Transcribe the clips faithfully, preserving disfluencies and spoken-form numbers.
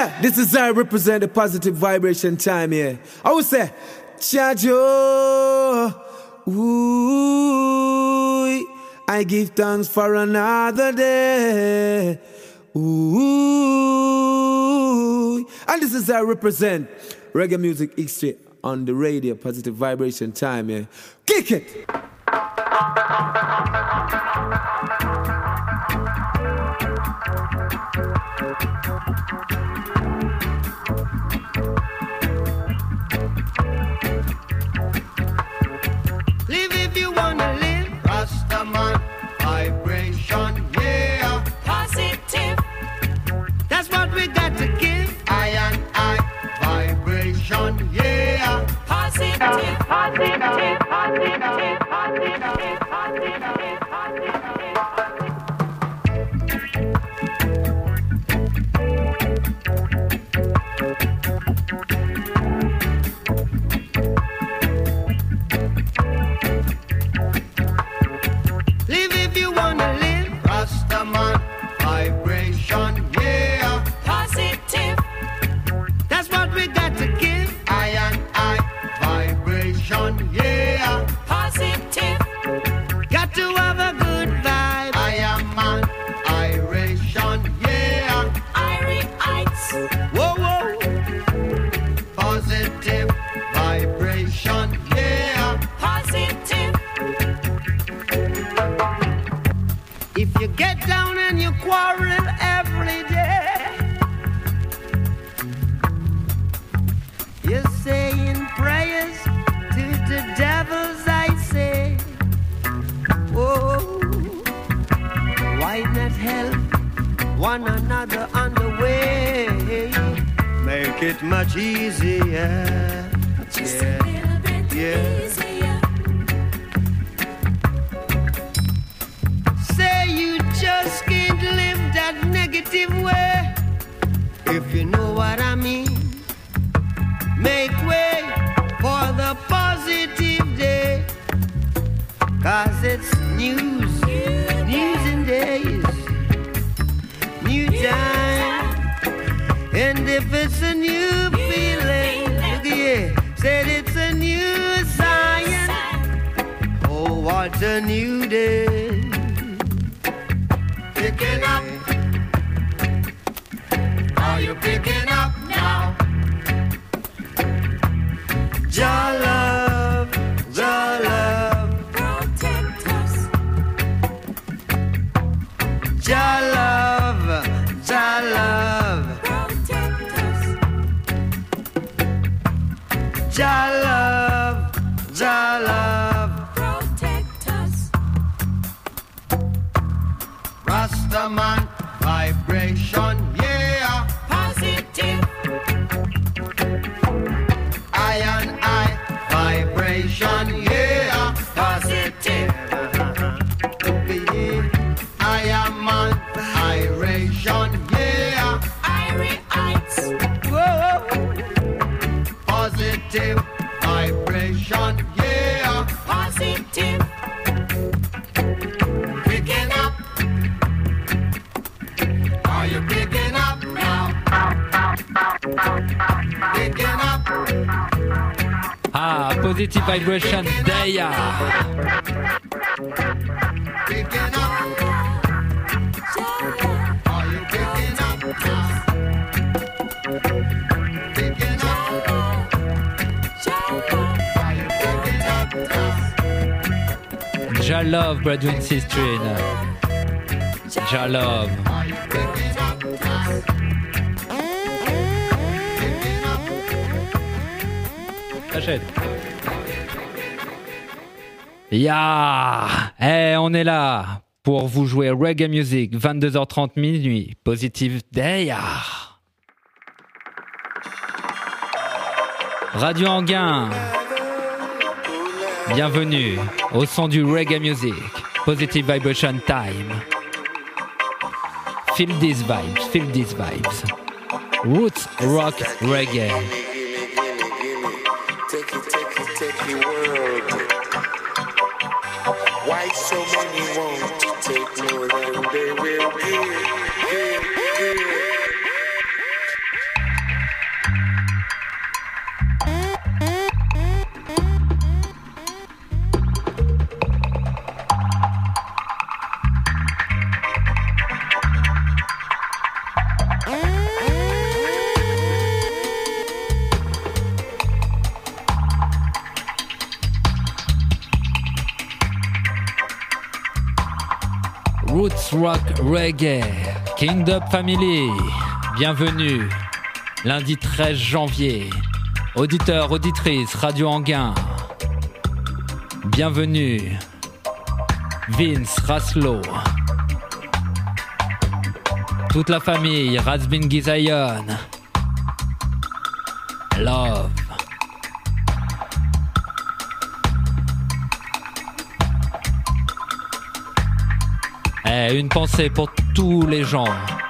Yeah, this is I represent the positive vibration time here. I would say, Chajo, ooh, I give thanks for another day. Ooh, and this is I represent reggae music extra on the radio, positive vibration time here. Kick it! Live if you wanna live. Rastaman vibration, yeah. Positive. That's what we got to give. I and I vibration, yeah. Positive. Positive. Positive. Positive. Positive. Positive. Live if you wanna live. Rastaman vibration, yeah. Positive. That's what we got to give. I and I vibration, yeah. Positive. Got to have a good vibe. I am an iration, yeah. Irites. Whoa, whoa. Positive vibration, yeah. Positive. If you get down and you quarrel every day, you're saying prayers to the devils, I say. Oh, why not help one another on the way? Make it much easier. Just Yeah. a little bit Yeah. easier. Say you just can't live that negative way. If you know what I mean, make way for the positive day. Cause it's news, news and days, new time. And if it's a new feeling, look here, said it's a new science. Oh, what a new day. Picking up. Are you picking up now? Jah love, Jah love, Protect us. Jah love, Jah love, Protect us. Jah love, Jah love. Protect us. Rastaman vibration, yeah. Positive. I and I vibration, yeah. Positive. I am an iration, yeah. Irites. Whoa. Positive vibration, yeah. Positive. Picking up. Are you picking up now? Picking up. Ah, Positive Vibration Daya. Picking up. Are you picking up now? Picking up. Are you picking up now? Jah Love, brother and sister. Jah Love. Are you picking up now? Picking up. Achète. Ya, eh, on est là pour vous jouer reggae music, vingt-deux heures trente minuit, Positive Daya. Radio Anguin, bienvenue au son du reggae music, Positive Vibration Time. Feel these vibes, feel these vibes. Roots rock reggae. Take it, take it, take your world. Why so many want to take more than they will give? Give, give. Roots Rock Reggae, Kingdom Family, bienvenue, lundi treize janvier, auditeurs, auditrices, Radio Anguin, bienvenue, Vince Raslo, toute la famille, Razbin Gizayon, Love. Eh, une pensée pour tous les gens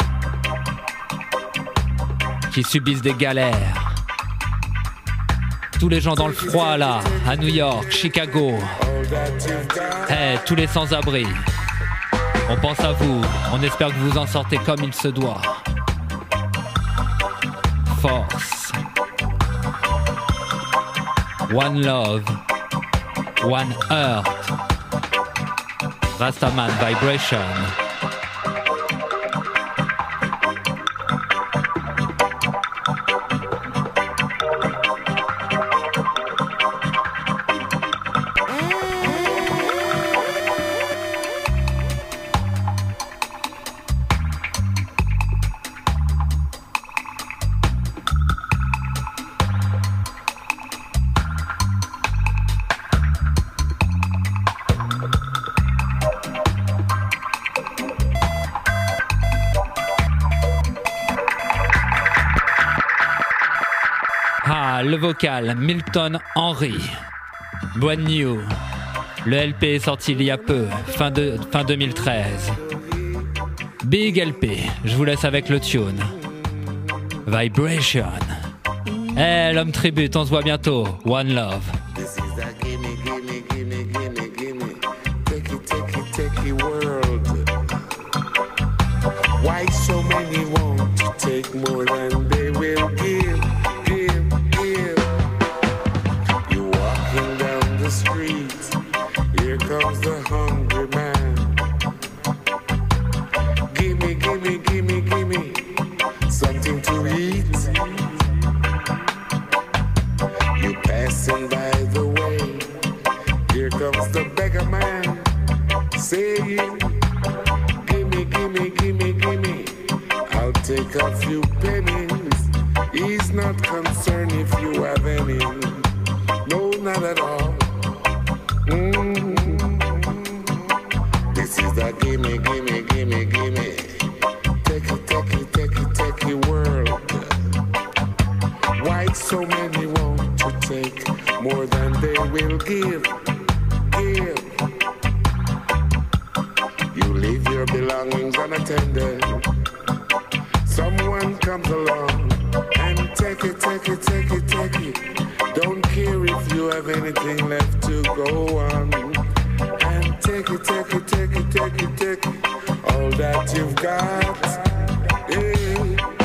qui subissent des galères. Tous les gens dans le froid là, à New York, Chicago. Eh, tous les sans-abri. On pense à vous, on espère que vous en sortez comme il se doit. Force. One love. One earth. Rastaman Vibration. Le vocal Milton Henry, Brand New. Le L P est sorti il y a peu, fin, de, fin deux mille treize. Big L P, je vous laisse avec le tune. Vibration. Eh, hey, l'homme tribute, on se voit bientôt. One Love. This is the gimme, gimme, gimme, gimme, gimme. Take it, take it, take it world. Why so many want to take more than they will give? Street, here comes the hungry man. Gimme, gimme, gimme, gimme something to eat. You passing by the way, here comes the beggar man, saying, gimme, gimme, gimme, gimme, I'll take a few pennies. He's not concerned if you have any, no, not at all. Mm-hmm. This is the gimme, gimme, gimme, gimme. Take it, take it, take it, take it world. Why so many want to take more than they will give? Give. You leave your belongings unattended. Someone comes along and take it, take it, take it, take it. Don't care if you have anything left to go on. And take it, take it, take it, take it, take it. All that you've got. Yeah.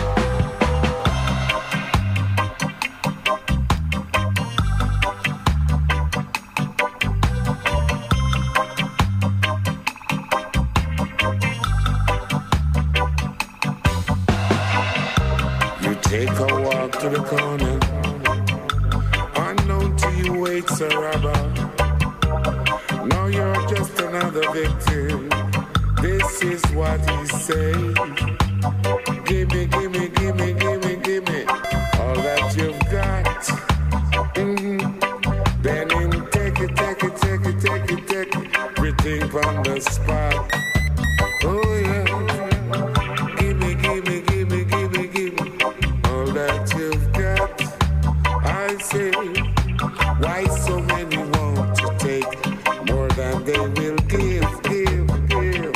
You take a walk to the corner. Unknown to you waits a robber. Now you're just another victim. This is what he said. Gimme, gimme, gimme, gimme, gimme all that you've got. Mm-hmm. Then in take it, take it, take it, take it, take it. Everything from the spot. Oh yeah. Gimme, gimme, gimme, gimme, gimme all that you've got. I say, why so many want to take more than they will give, give, give?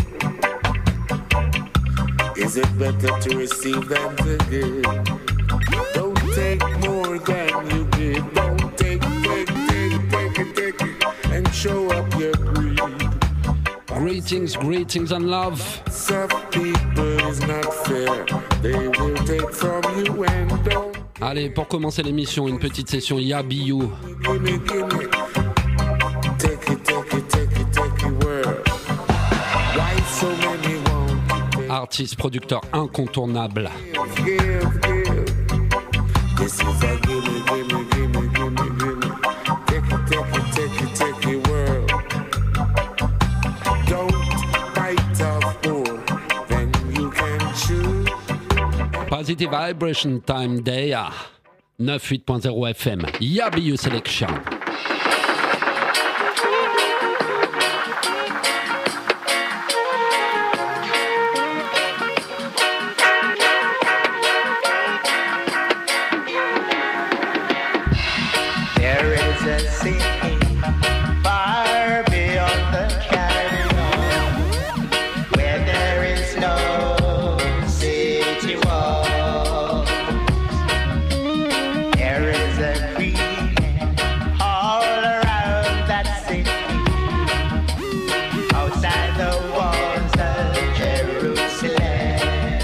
Is it better to receive than to give? Don't take more than you give. Don't take, take, take, take it, take it, and show up your greed. Greetings, greetings and love. Some people is not fair. They will take from you and don't. Allez, pour commencer l'émission, une petite session Yabiou. Gimme, gimme. Take it, take it, take it, take it, world. Why so many want? Artiste, producteur incontournable. Give, give. This is a gimme, gimme, gimme, gimme, gimme. Take it, take it, take it, take it, world. Don't bite off more Positive Vibration Time Day à quatre-vingt-huit point zéro F M. Yabiyu Selection. There is a city far beyond the Caribbean where there is no city wall. There is a green all around that city, outside the walls of Jerusalem.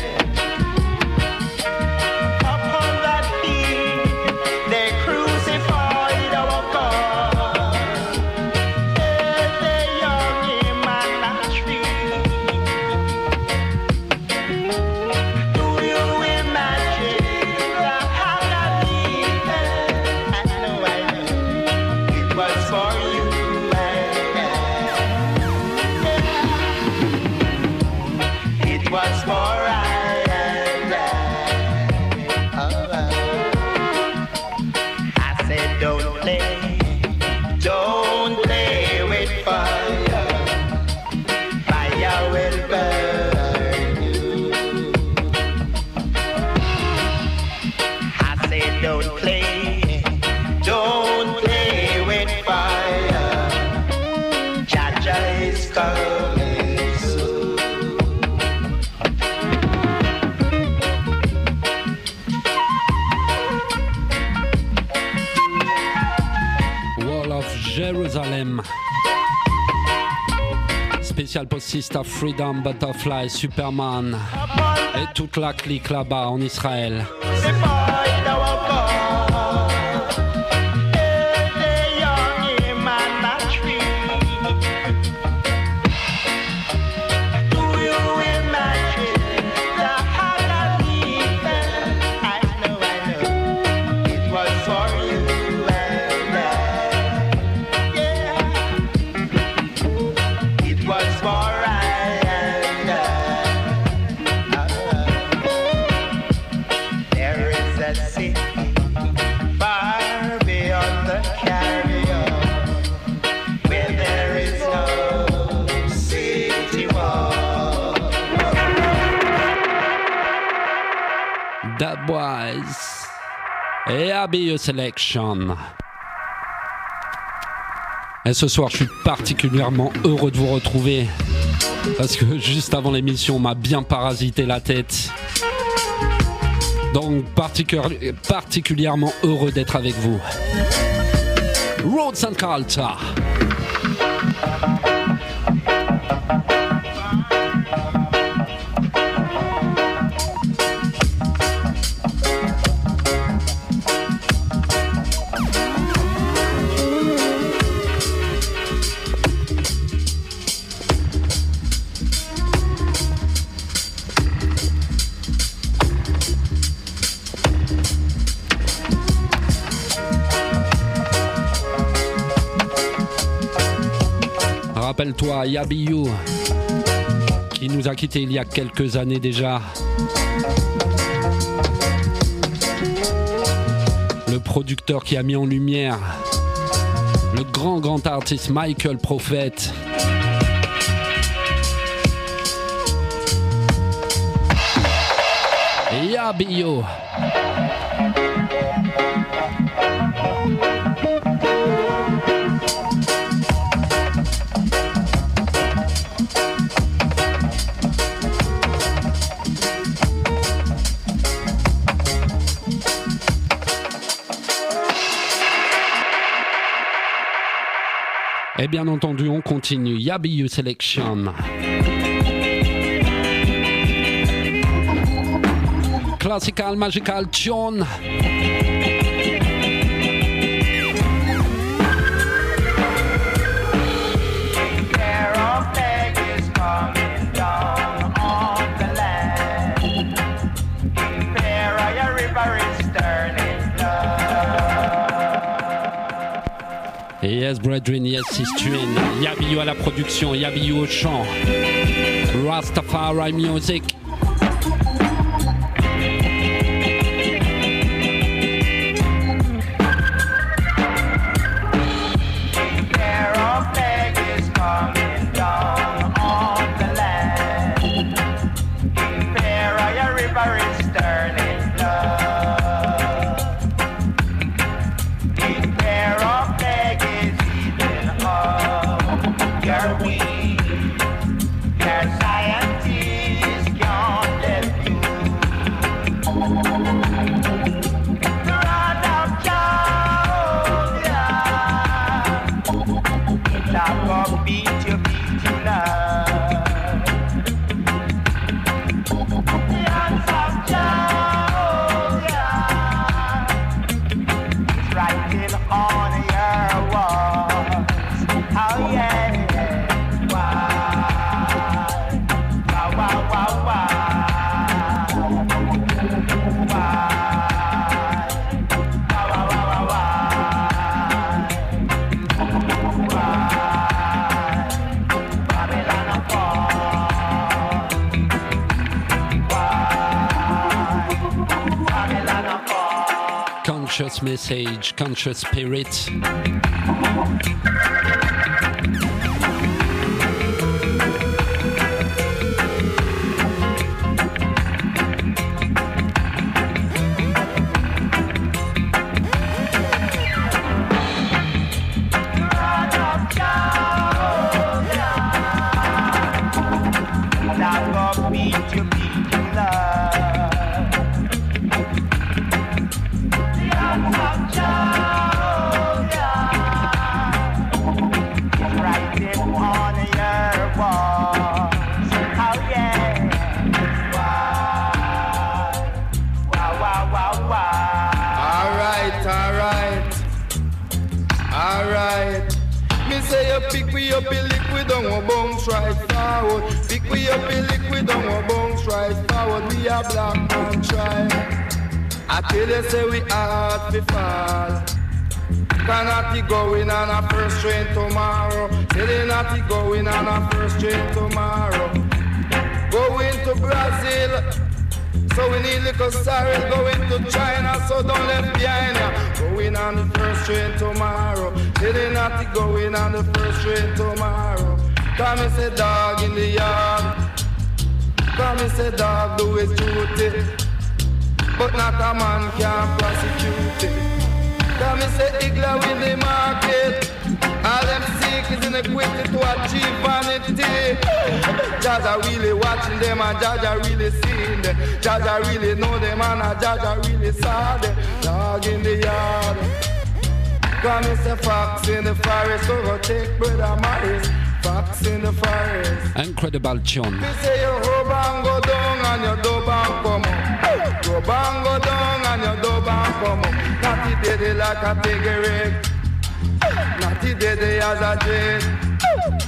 Upon that hill they crucified our God. There's a young man tree. Do you imagine the agony? I know, I know, it was for you and I. It was for I and I. Oh, I said don't play, don't play with fire. Fire will burn you. I said don't play, don't play with fire. Jaja is coming soon. Wall of Jerusalem. Spécial pour Sister Freedom, Butterfly, Superman et toute la clique là-bas en Israël. Crucified our God. There's a young man tree. Do you imagine the agony? I know, I know, it was for you and I. Yeah, it was for I and I. There is a city far beyond the Caribbean where there is no city wall. That was Yabiyu Selection. Et ce soir, je suis particulièrement heureux de vous retrouver parce que juste avant l'émission, on m'a bien parasité la tête. Donc, particu- particulièrement heureux d'être avec vous. Rhodes and Culture. Rappelle-toi, Yabiyu, qui nous a quittés il y a quelques années déjà. Le producteur qui a mis en lumière le grand, grand artiste Michael Prophet. Yabiyu. Et bien entendu, on continue. Yabiyu Selection. Classical, magical tune. Care of plague is coming down on the land. Prepare, your river is turning blood. Yes, brethren, yes, sistuin. Yabiyu à la production, Yabiyu au chant. Rastafari music. conscious message, conscious spirit. Say we hard to fall. Cannot be going on a first train tomorrow. Say they not be going on a first train tomorrow. Going to Brazil, so we need little sorry. Going to China, so don't left behind ya. Going on the first train tomorrow. Say they not be going on the first train tomorrow. Come and say dog in the yard. Come and say dog do his duty. But not a man can prosecute it. Come and say Igla win the market. All them seek is inequity to achieve vanity. Jaja really watching them and Jaja really seeing them. Jaja really know them and Jaja really saw them. Dog in the yard. Come and say fox in the forest. So go take brother Morris. Fox in the forest. Incredible tune. Me say your hope and go down and your dope and come up. Go bang go down and your dope and come up. Natty daddy like a piggy. Natty daddy as a dream.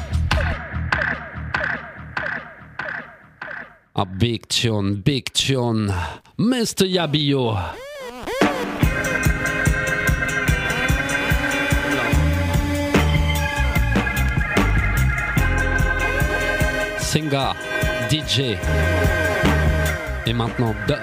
A big tune, big tune. Mister Yabio. Singer, D J et maintenant dub.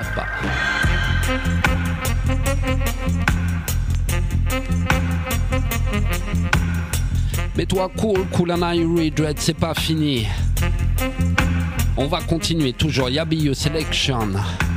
Mais toi cool, cool and I regret, c'est pas fini. On va continuer toujours Yabio Selection.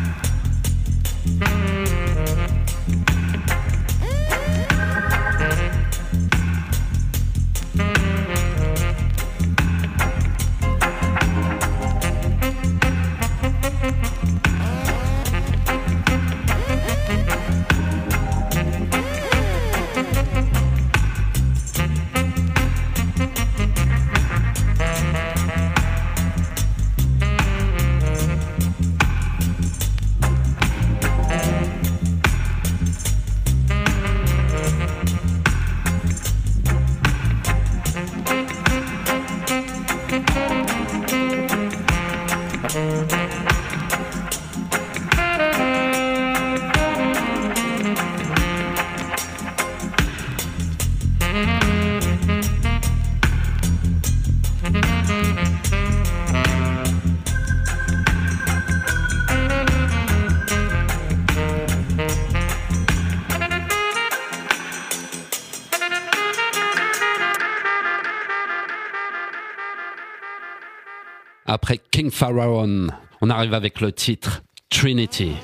Après King Pharaoh, on arrive avec le titre Trinity.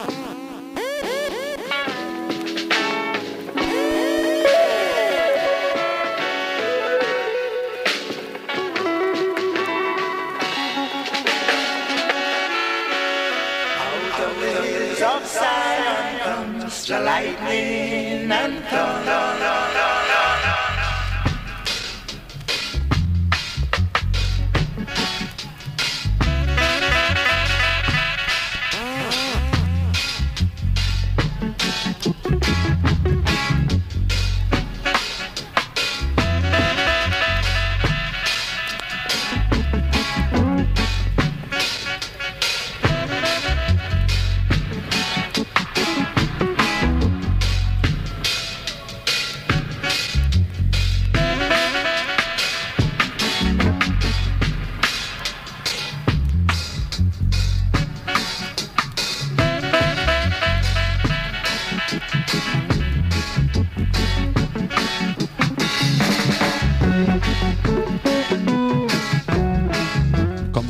Of Zion comes the lightning and thunder.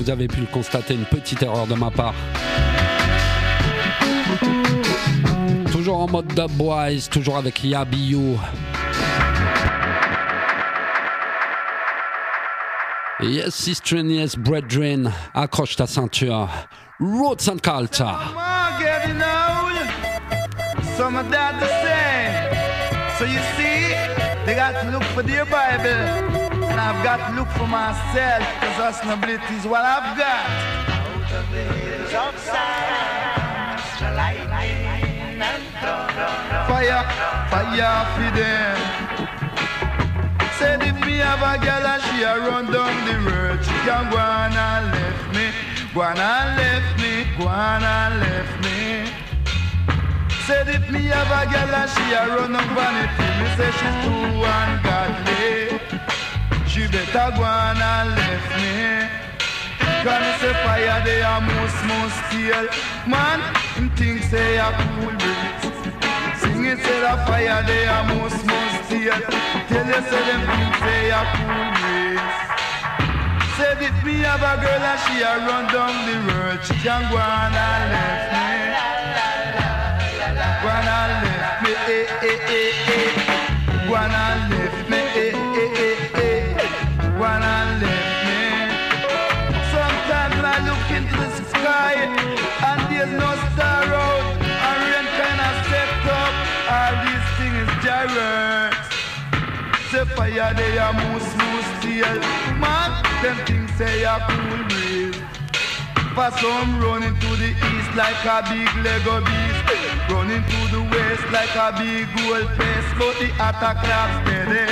vous avez pu le constater, une petite erreur de ma part. Toujours en mode dubwise, toujours avec Yabiyu. Yes, sister, yes, brethren, accroche ta ceinture. Roots and culture. Some of that the same. So you see, they got to look for their Bible. And I've got to look for myself, because sustainability is what I've got. Out of the hills of silence, the lightning and thunder. Fire, fire for them. Said if me have a girl and she a run down the road, she can go on and left me, go on and left me, go on and left me. Said if me have a girl and she a run on vanity, me say she too ungodly. She better go on and left me. Cause me say fire they a most most steal. Man, him think say a cool breeze. Sing it say the fire they a most most steal. Tell you say them think say a cool breeze. Said if me have a girl and she a run down the road, she can go on and left me. Go on and left me, eh, eh, eh, eh. Go on and left me, eh, eh, eh, eh. Go on and left me. Sometimes I look into the sky and there's no star out, and rain kinda set up. All these things is gyrates. Say fire they a moose moose steel. Man, them things say a cool breeze. For some running to the east like a big Lego beast, running to the west like a big gold face, but the attack crab steady.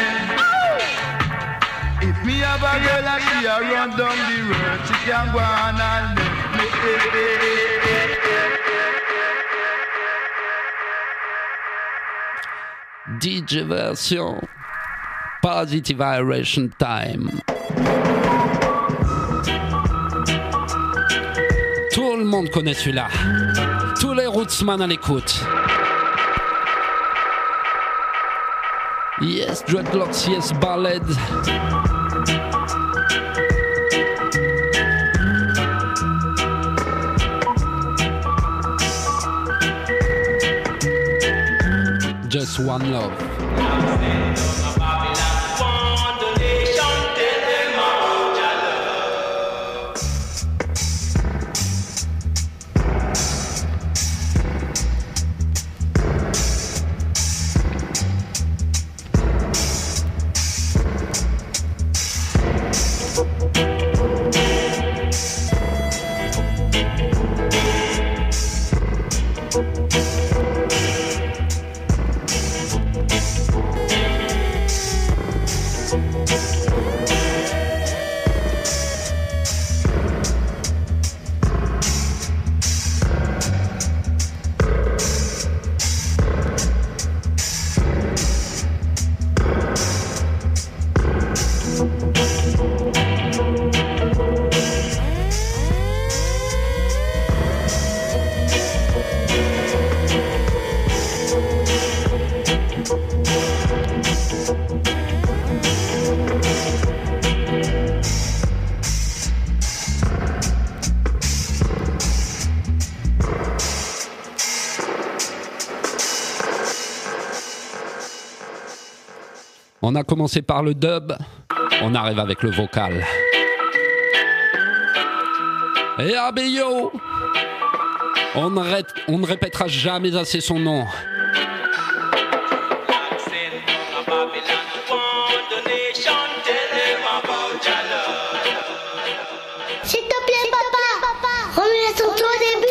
If me have a girl and she a run down the road, she can go on and left me. D J version Positive Vibration Time. Tout le monde connaît celui-là. Tous les rootsman à l'écoute. Yes, dreadlocks, yes, ballad. Just one love. On a commencé par le dub, on arrive avec le vocal. Et Abeyo, on ne, ré- on ne répétera jamais assez son nom. S'il te plaît, papa, remets ton tour au début.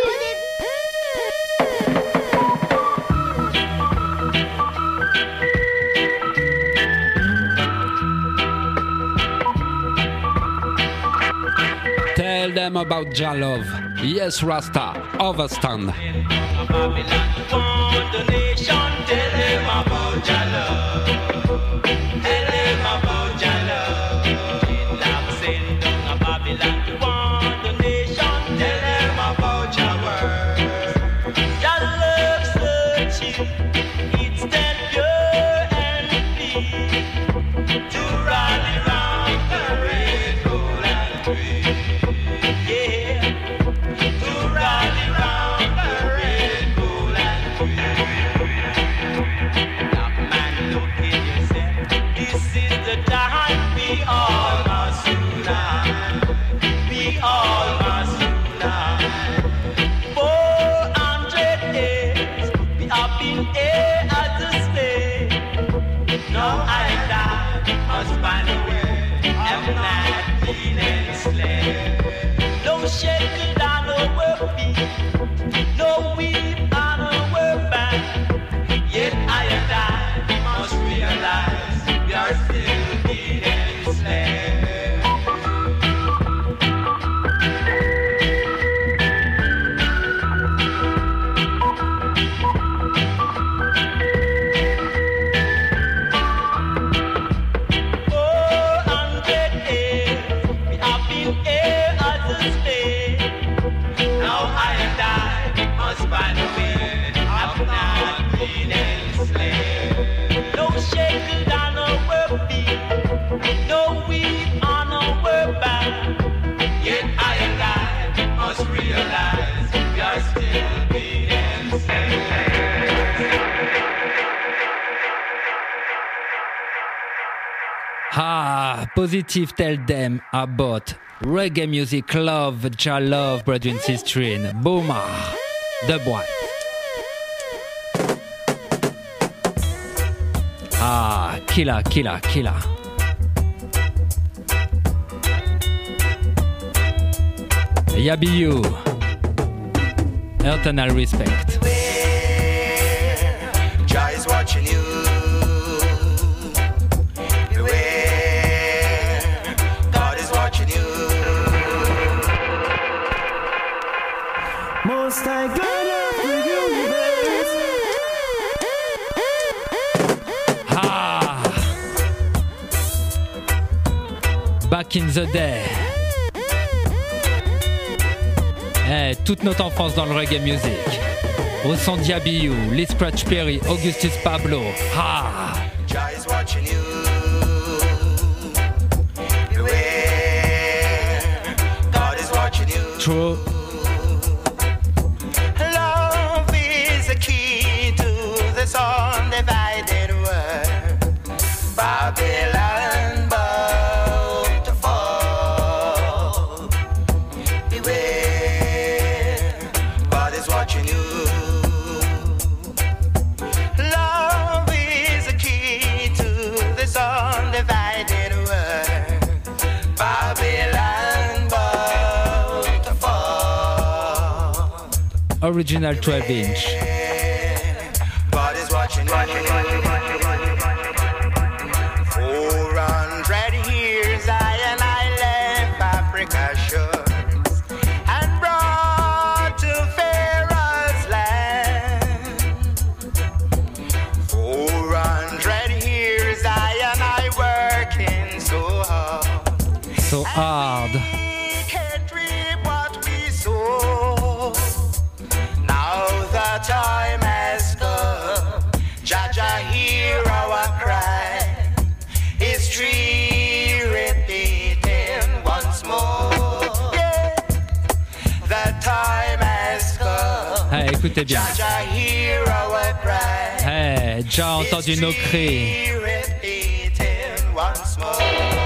Tell them about Jalov. Yes, Rasta, overstand. To rally round the red, gold and green. I'm not being enslaved. No shackle on our feet, no weep on our back. Yet I and I must realize we are still being enslaved. Ah, Positive tell them about reggae music love, ja love, brother and sister in Boomer, the boy. Ah, killer, killer, killer. Yabiyu, eternal respect. Jah is watching you. Most I God of the universe. Ah, back in the day. Eh, toute notre enfance dans le reggae music. Au son d'Yabiyu, Lee Scratch Perry, Augustus Pablo. Ah. Jah is watching you. Beware, God is watching you. True. Undivided world, Babylon bound to fall. Beware, God is watching you. Love is the key to this undivided world, Babylon bound to fall. Original twelve inch. Four hundred years I and I left Africa shores and brought to Pharaoh's land. Four hundred years I and I working so hard. So hard. And we can't reap what we sow. Now the time has come. Jah Jah hear our cry. History repeating once more. Yeah. The time has come. Eh, écoutez bien. Jah Jah hear our cry. Eh, Jah a entendu nos cris. History repeating once more.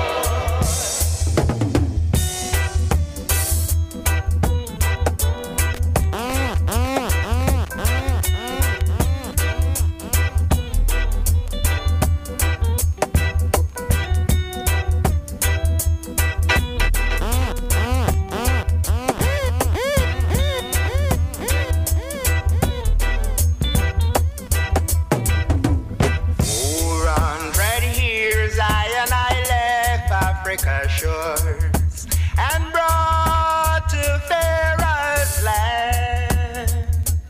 Africa shores and brought to Pharaoh's land.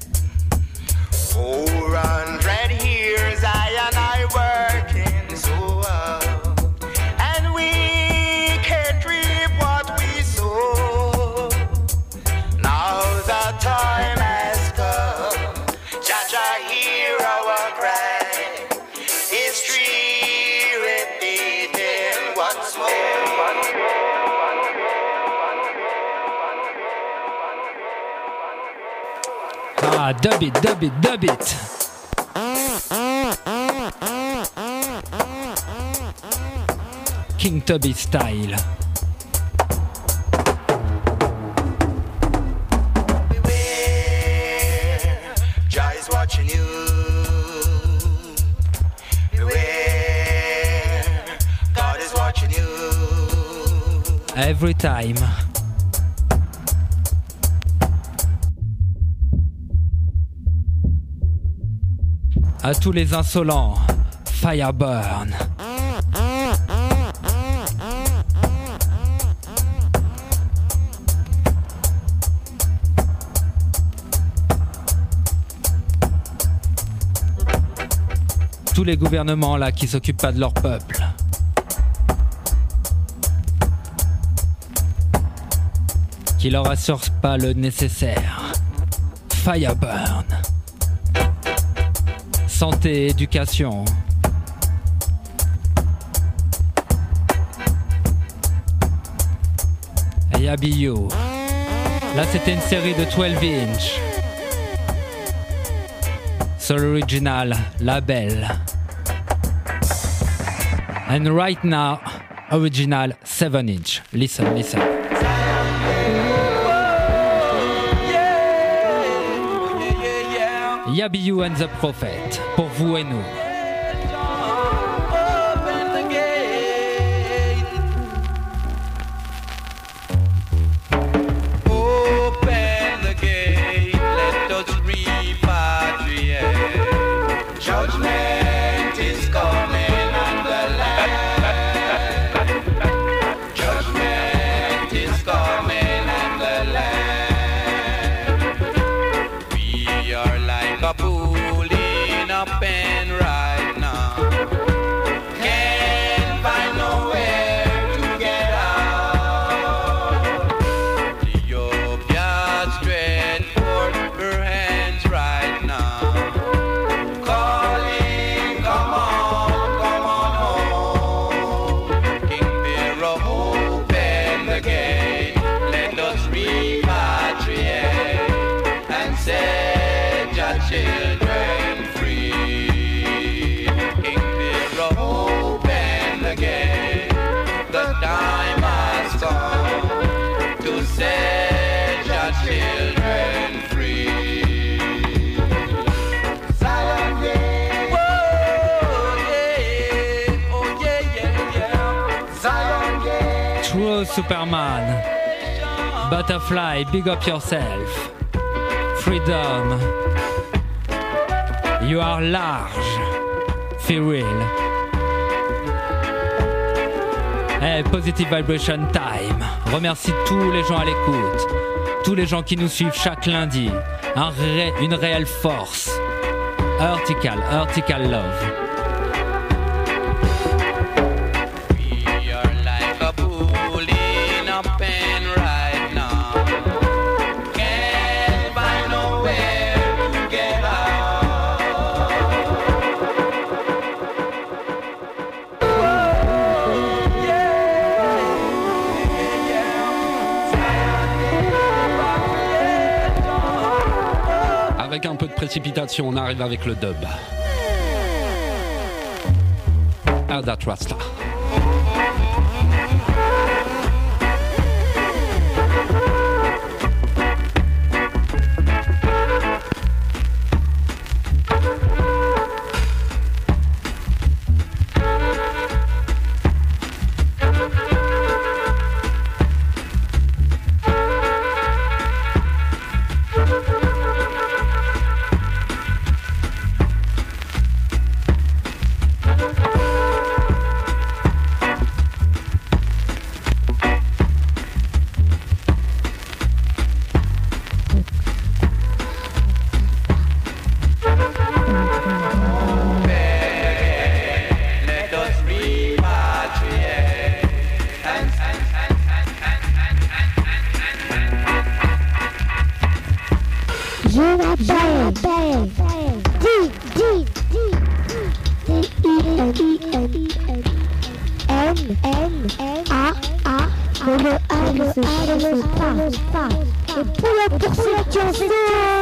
Four hundred years I and I working so well, and we can't reap what we sow. Now the time has come. Jah Jah hear our cry. History repeating once more. Ah, dub it, dub it, dub it. King Tubby style. Beware, Jah is watching you. Beware, God is watching you. Every time. À tous les insolents, Fireburn. Tous les gouvernements là qui s'occupent pas de leur peuple. Qui leur assurent pas le nécessaire. Fireburn. Santé, éducation. Yabiyo. Là c'était une série de douze inch. Soul Original, label. And right now, original seven inch. Listen, listen. Yabiyo and the Prophet, pour vous et nous. Open the gate, let us repatriate. Judgment is coming on the land. Judgment is coming on the land. We are like a pool in a pen right now. Can't find nowhere to get out. Ethiopia stretch forth her hands right now, calling, come on, come on home. King Pharaoh, open the gate, let us repatriate and set your children free. King Pharaoh, open the gate, the time has come to set your children free. Zion, yeah. Whoa, yeah. Oh, yeah, yeah, yeah. Zion, yeah. True Superman. Butterfly, big up yourself. Freedom. You are large. Feel real. Hey, Positive Vibration Time. Remercie tous les gens à l'écoute. Tous les gens qui nous suivent chaque lundi. Un ré- une réelle force. Vertical, vertical love. We are like a pool in a pen right now. Can't find nowhere to get out. Whoa, yeah, yeah, yeah. Avec un peu de précipitation, on arrive avec le dub. Ada Rasta. Let us repatriate and Je m'appelle D D D D I N I N N N A A Le A le A le pas pas Et pour la persécution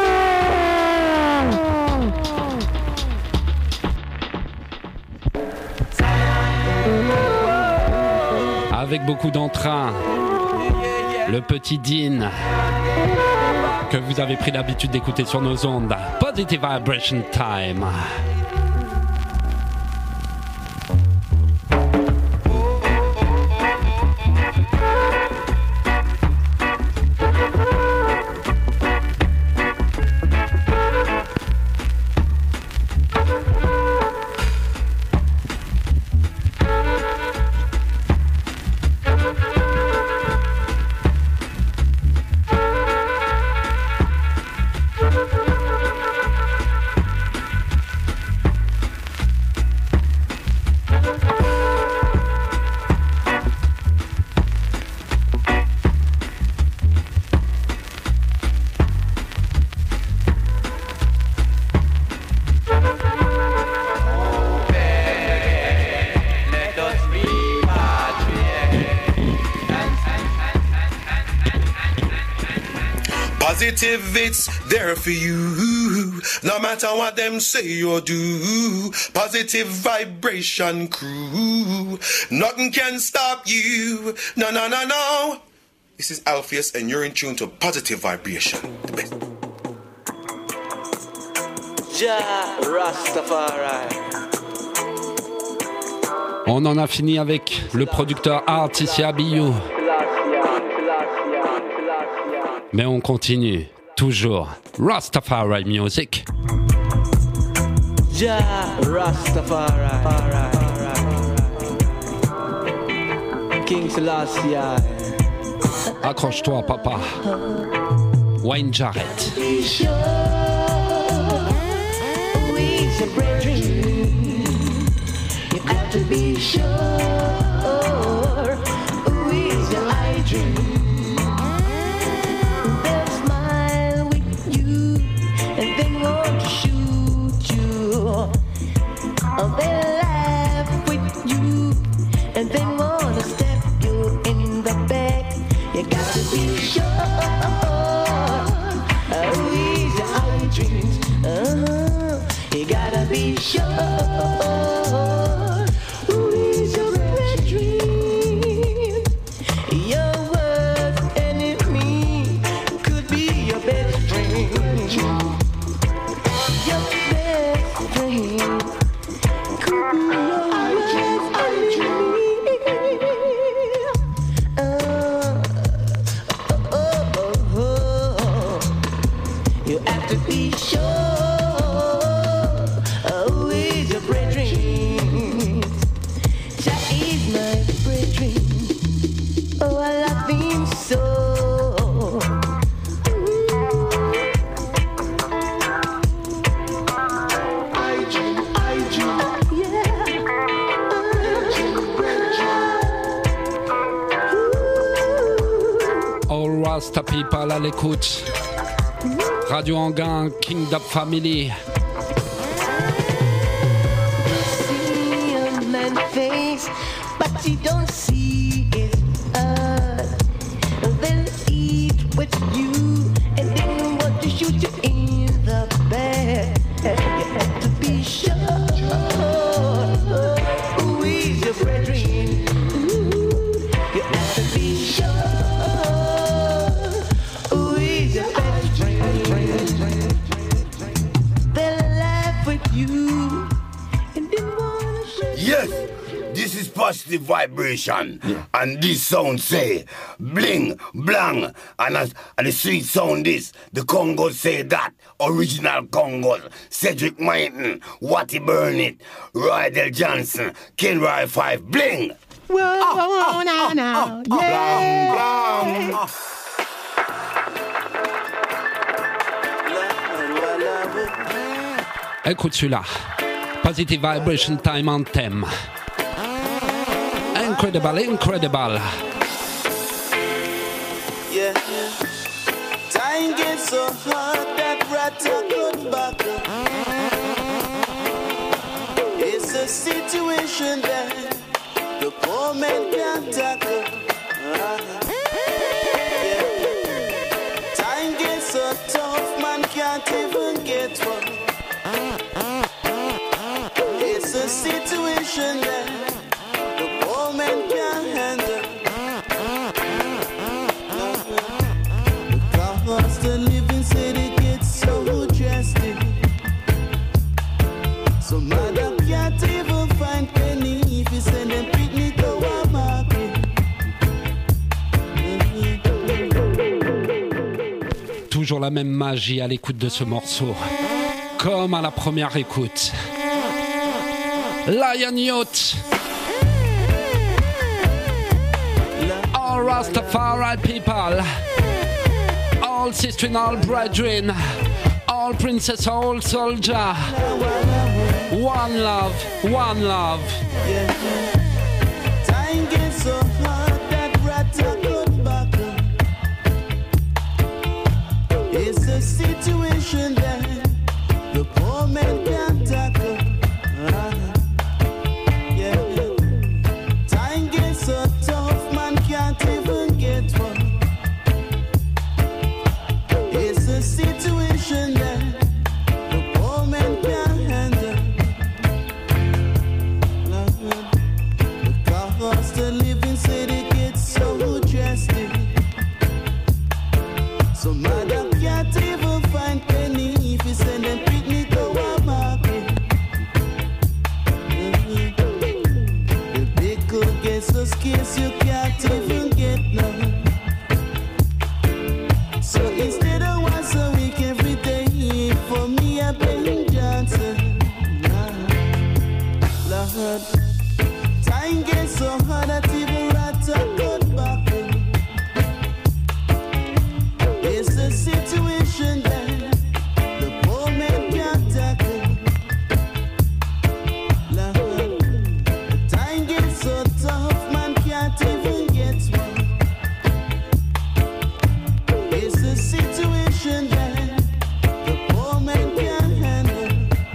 Avec beaucoup d'entrain, le petit Dean que vous avez pris l'habitude d'écouter sur nos ondes. Positive Vibration Time. Positive, it's there for you. No matter what them say or do. Positive vibration crew. Nothing can stop you. No, no, no, no. This is Alpheus and you're in tune to Positive Vibration. The best. Jah Rastafari. On en a fini avec le producteur Articia Biou. Mais on continue, toujours. Rastafari Music. Jah Rastafari. King Selassie. Accroche-toi, papa. Wayne Jarrett. You have to be sure who is your eye dream. They'll smile with you and then want to shoot you. They'll laugh with you and then want to step you in the back. You got to be sure who is your eye dreams. Uh-huh. You gotta be sure. Rasta people à l'écoute. Radio Anguin, Kingdom Family. See a man's face, but you don't see his eyes. They'll eat with you, and then want to shoot you in the back. You have to be sure who is your brethren. You have to be sure. Yes, this is Positive Vibration, yeah. And this sound say bling, blang, and as and the sweet sound is the Congos say that original Congos, Cedric Martin, Watty Burnett, Roy Del Johnson, Ken Roy Five, bling. Whoa, oh, oh, now, oh, now, oh, yeah. Blang, blang. Écoute celui-là. Positive Vibration Time Anthem. Incredible, incredible. Yeah. Time gets so hard that Rata could back up. It's a situation that the poor man can't tackle. Uh-huh. Yeah. Time gets so tough, man can't even get one. It's a situation that the poor man can't handle. The cost of living city gets so drastic. So mother can't even find penny if you send them picnic to a market. Toujours la même magie à l'écoute de ce morceau. Comme à la première écoute. Lion Yacht. All Rastafari people. All sister and all brethren. All princess, all soldier. One love, one love. Yeah. Time gets so hard that Rata could back up. It's a situation that the poor man can't tackle. Uh-huh. Yeah. Time gets so tough, man can't even get one. It's heard. Time gets so hard that even rats are good back. It's a situation that the poor man can't tackle. Lord, the time gets so tough, man can't even get one. It's a situation that the poor man can't handle.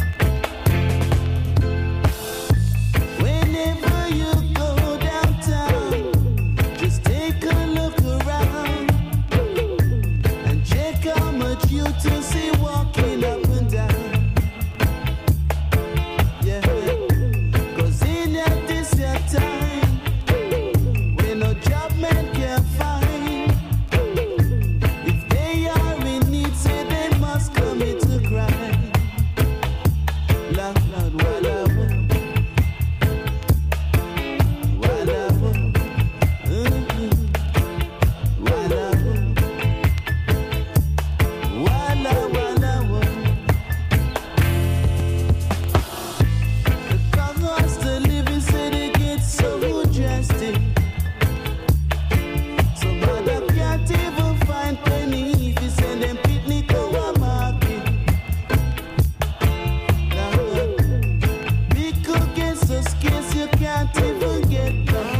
Whenever you go downtown, just take a look around and check how much you to see walking up and down. Yeah, cause in at this your time, when no job man can find, if they are in need, say they must commit to crime. Loud, loud, walla, walla, mhm, walla, walla, walla, the cost of living, say they get so drastic. Some other can't even find penny if you send them picnic to a market. Now, big cook gets so scarce you can't even get them.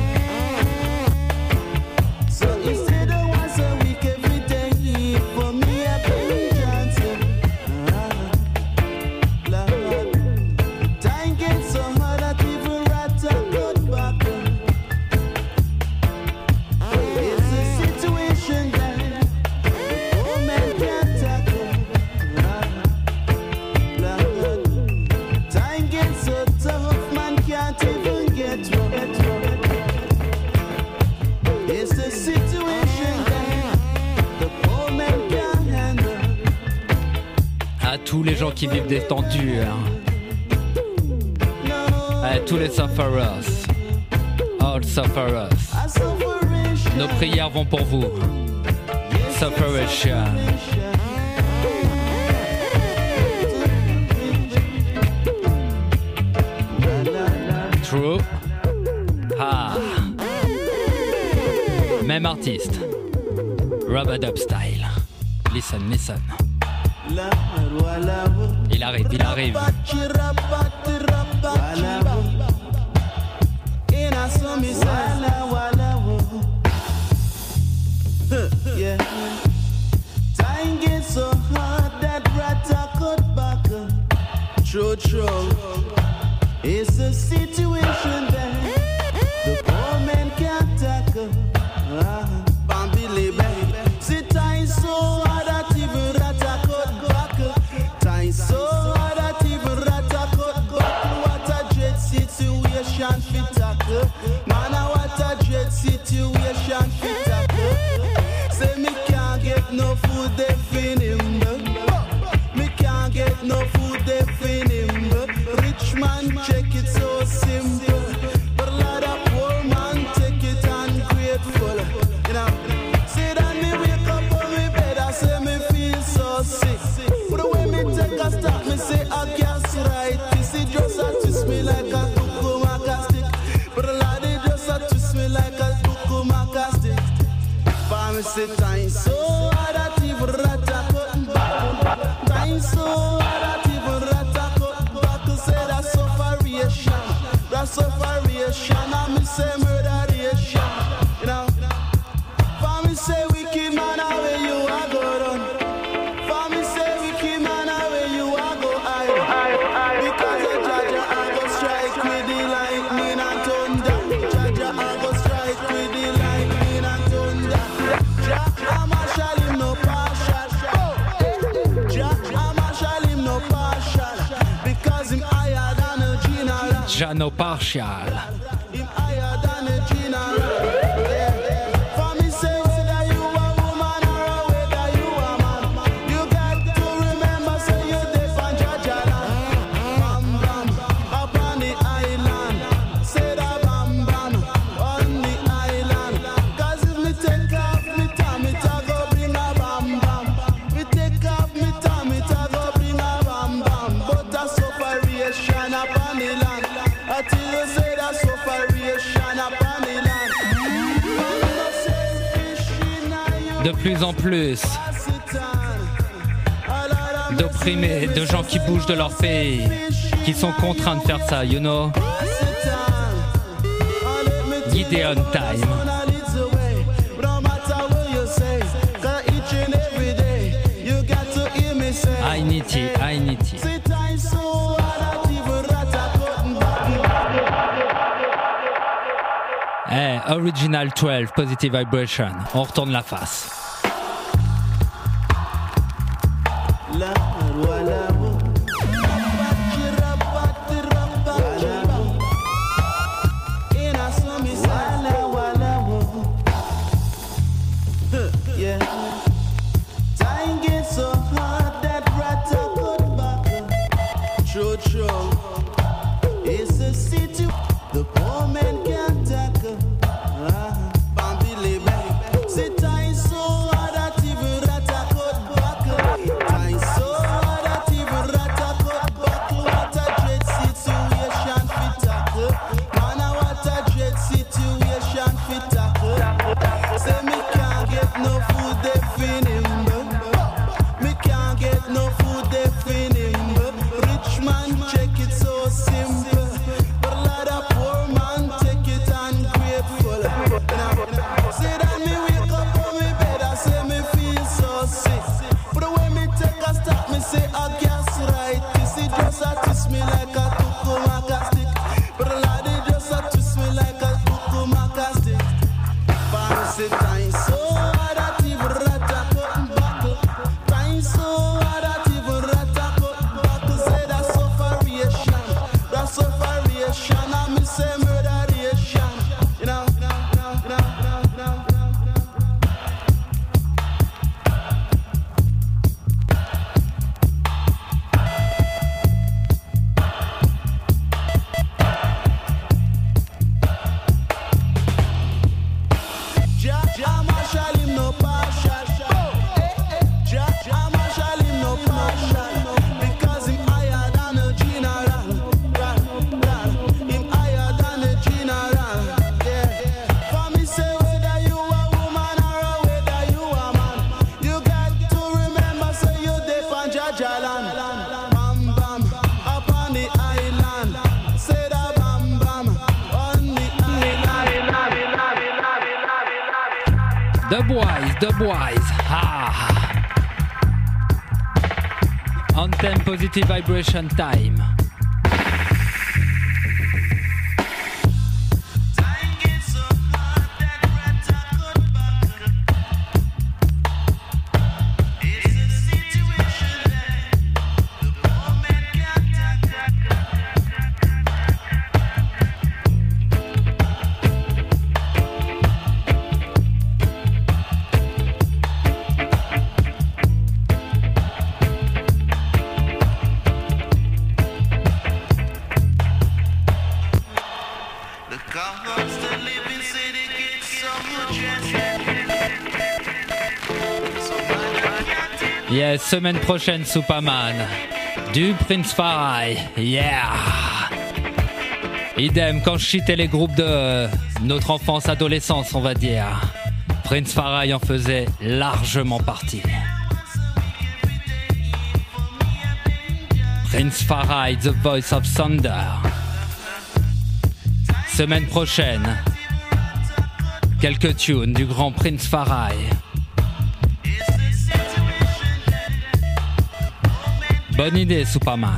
So instead of once a week every day, for me I Ben Johnson. Ah, Lord, the time gets so hard that even rats are good back. It's a situation that the poor man can't tackle. Ah, Lord, time gets so tough, man can't even get one. It's a situation that the poor man can't handle. À tous les gens qui vivent des temps durs, à tous les sufferers, all sufferers, A sufferation, nos prières vont pour vous. Sufferation. True. Ah. Même artiste. Rub-a-dub style. Listen, listen. Lord, walla, Il arrive, il arrive. in a summer walla, walla, huh, yeah. Time gets so hard that rata cut back. True, true. It's a situation that the poor man can't tackle. Ah, Bambi, baby. See, time so hard that even rata cut back. Time so hard that even rata cut back. What a dread situation fit tackle. Man, what a dread situation fit tackle. Say me can't get no food, they fin him. Me can't get no food, they fin him. Rich man check it so simple, but a lot of poor man take it ungrateful. You know, say that me wake up on me bed, I say me feel so sick. But the way me take a stop, me say I guess right. You see, just a twist me like a cucumaka stick. But a lot they just a twist me like a cucumaka stick. For me say time so hard that even rata cutting back. Time so hard that even rata cutting back. Say that sufferation, that sufferation. And me say murderation. You know, for me say wicked man, where you a go run. For me say wicked man, where you a go hide. Because a Jaja I go strike with the lightning and thunder. Jaja I go strike with the lightning and thunder. Jah I'm a shalim no partial. Jah I'm a shalim no partial. Because him higher than a general. Jano Partial. Him higher than a general. Yeah. For me say whether you a woman or a whether you a man, you got to remember say you dey from Jaja land. Bam bam upon the island. Say that bam bam on the island. Cause if me take off me time, it a go bring a bam bam. Me take off me time, it a go bring a bam bam. But a sufferation upon the land. A Until you say that sufferation upon the land. De plus en plus d'opprimés, de gens qui bougent de leur pays, qui sont contraints de faire ça, you know. Gideon time. I need it, I need it. Eh, Original douze, Positive Vibration. On retourne la face. Dubwise, Dubwise, ah. Anthem Positive Vibration Time. Yes, semaine prochaine, Superman. Du Prince Farai. Yeah. Idem, quand je citais les groupes de notre enfance, adolescence, on va dire. Prince Farai en faisait largement partie. Prince Farai, The Voice of Thunder. Semaine prochaine, quelques tunes du grand Prince Farai. Bonne idée, Superman.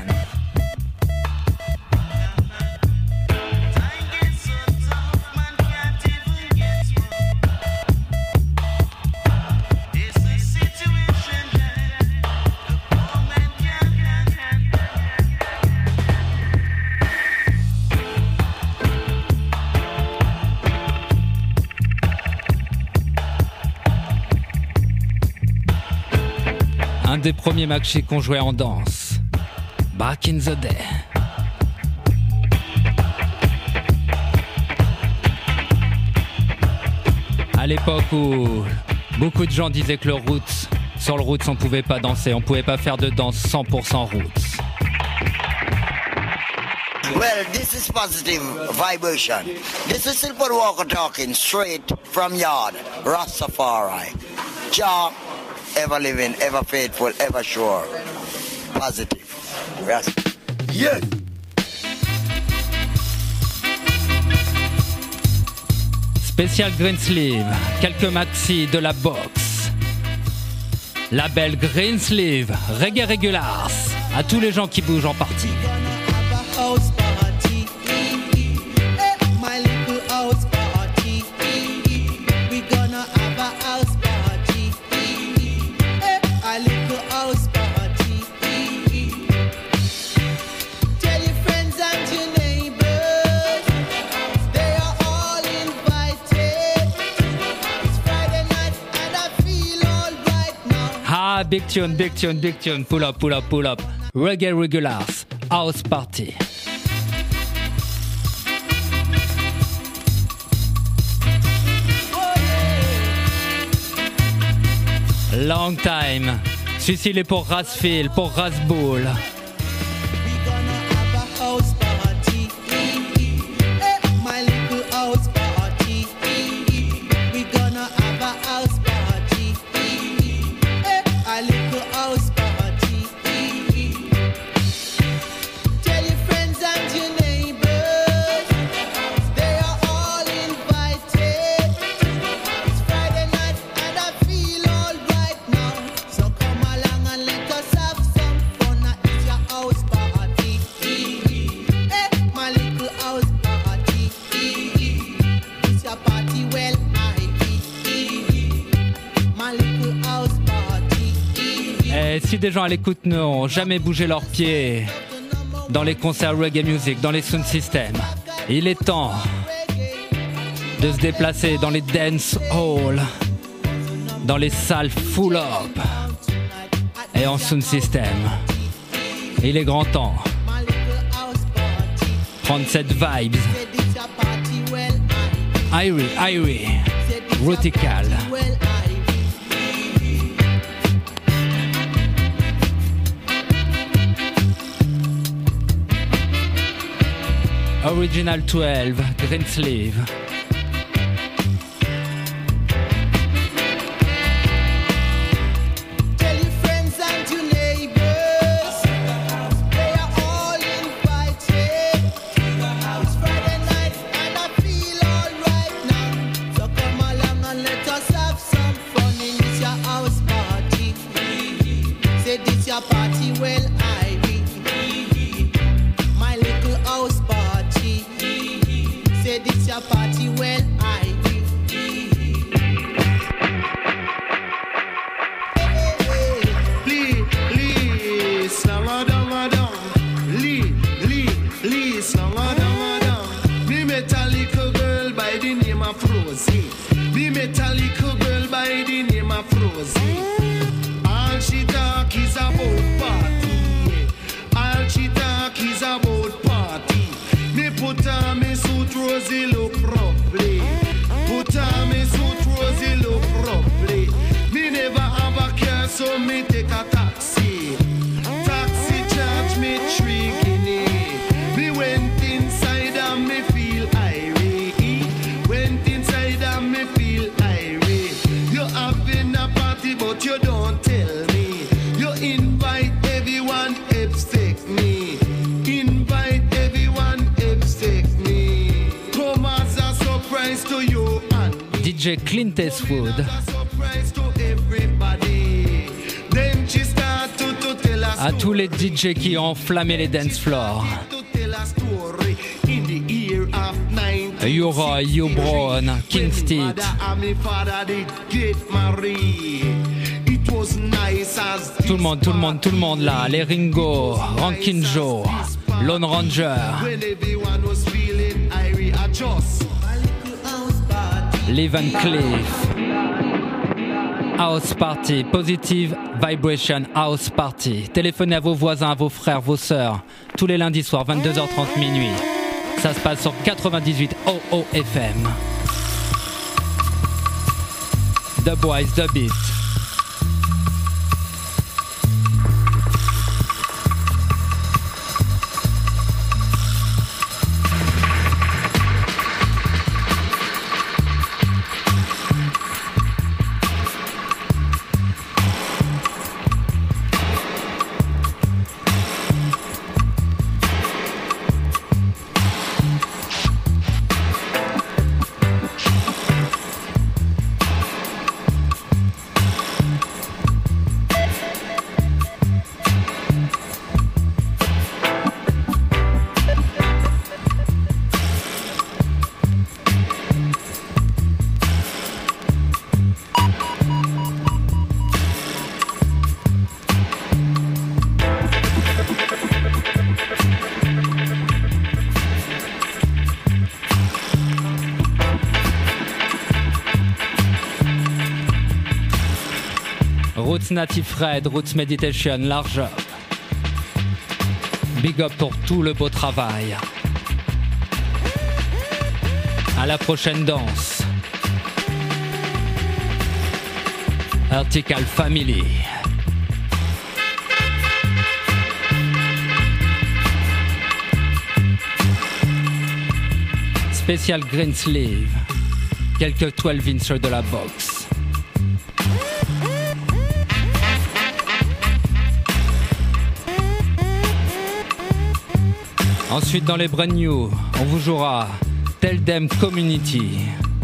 Un des premiers maxi qu'on jouait en danse. Back in the day. À l'époque où beaucoup de gens disaient que le roots, sur le roots on pouvait pas danser, on pouvait pas faire de danse cent pour cent roots. Well, this is positive vibration. This is Silver Walker talking straight from yard. Rastafari. Jah, ever living, ever faithful, ever sure. Positive. Yes. Yes. Spécial Greensleeve, quelques maxi de la boxe. Label Greensleeve, Reggae Regulars, à tous les gens qui bougent en partie. House party, eh, my little house party. We gonna have a house party, eh, a little house party. Tell your friends and your neighbors, they are all invited. It's Friday night and I feel alright now. Ah, big tune, big tune, big tune, pull up, pull up, pull up. Reggae Regulars, House Party. Long time. Celui-ci il est pour Rasfil, pour Rasboul. House party, eh, my little house party. We gonna have a house party, eh, a little house party. Tell your friends and your neighbors, they are all invited. It's Friday night and I feel alright now. So come along and let us have some fun. It's your house party. Eh, my little house party. It's your party, well, I my little house party. Et si des gens à l'écoute n'ont jamais bougé leurs pieds dans les concerts reggae music, dans les sound systems, il est temps de se déplacer dans les dance halls, dans les salles full up et en sound system. Il est grand temps de prendre cette vibes. Irie, Irie, Rutical. Original twelve, Greensleeve. Tell your friends and your neighbors, they are all invited. It's Friday night and I feel alright now. So come along and let us have some fun in this your house party. Say this your party, well, I my little house party. Say this your party, well, I Lee, Lee, Samadamadan. Lee, Lee, Lee, Samadamadan. Me met a little girl by the name of Rosie. Me met a little girl by the name of Rosie. All she talk is about party. All she talk is about party. Me put on me suit, Rosie look properly. Put on me suit, Rosie look properly. Me never have a car, so me take a taxi. Taxi charge me three guinea. Me went inside and me feel irate. Went inside and me feel irate. You having a party but you don't tell me. You invite everyone except me. Invite everyone except me. Come as a surprise to you and me. D J Clint Eastwood. Surprise to everybody. Then she start to, to tell us À tous les D J qui ont enflammé les dance floors. to tell a story in the year of nineteen. Yura, Yubron, Kingstead. And my father did get married. It was nice as Tout le monde, tout le monde, tout le monde là. Les Ringo, Rankin Joe, Lone Ranger, when everyone was feeling irie. I just Lee Van Cleef. House Party, Positive Vibration House Party. Téléphonez à vos voisins, à vos frères, vos sœurs. Tous les lundis soirs, vingt-deux heures trente minuit. Ça se passe sur quatre-vingt-dix-huit O O F M. Dubwise, Dubbeat. Roots Native Red, Roots Meditation, largeur. Big up pour tout le beau travail. À la prochaine danse. Vertical Family. Spécial Green Sleeve. Quelques douze inches de la box. Ensuite, dans les brand new, on vous jouera Tell Them Community.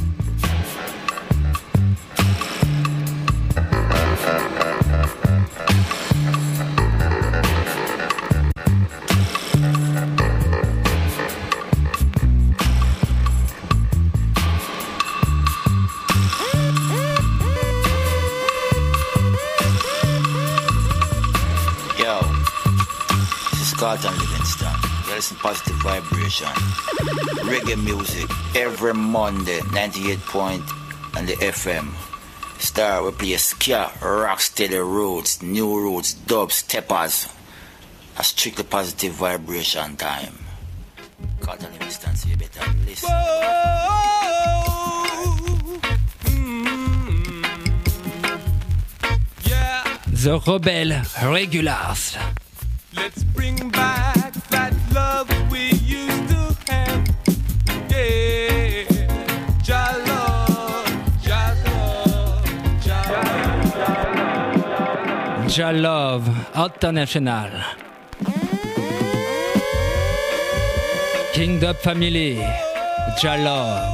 Carlton Livingston. You listen Positive Vibration. Reggae music every Monday, ninety-eight point on the F M. Star, we play ska, rocksteady roots, new roots, dubs, steppers. A strictly positive vibration time. Carlton Livingston, so you better listen. The Rebel Regulars. Let's bring back that love we used to have. Yeah, Jah love, Jah love, Jah love. Jah Love International. Kingdom Family. Jah Love.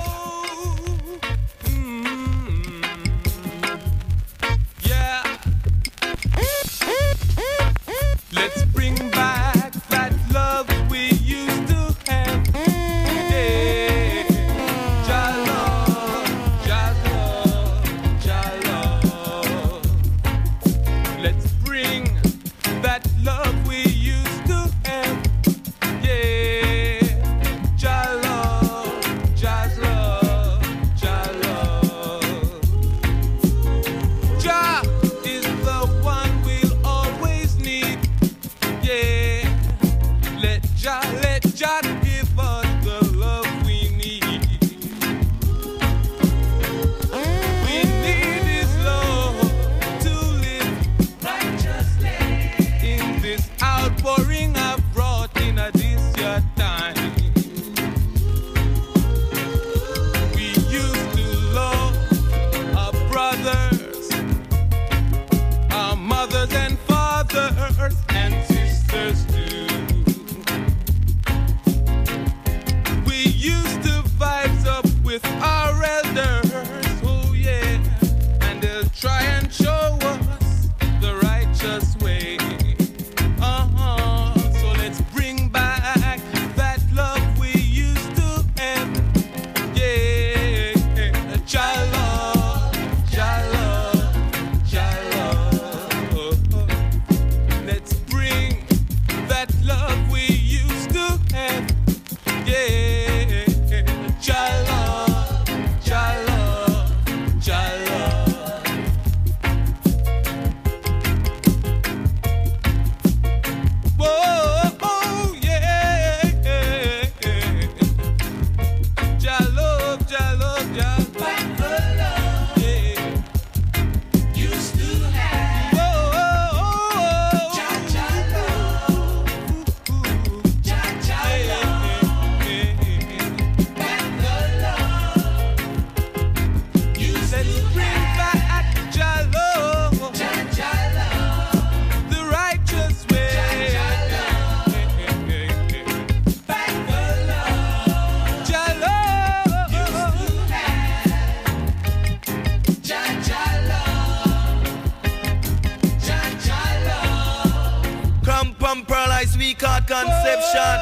Conception.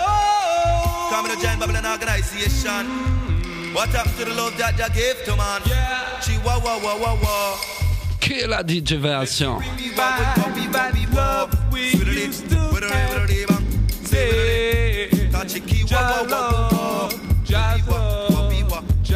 Coming to join Babylon organization. What happened to the love that you gave to man? Chihuahua, wah, wah, wah. Che la D J version.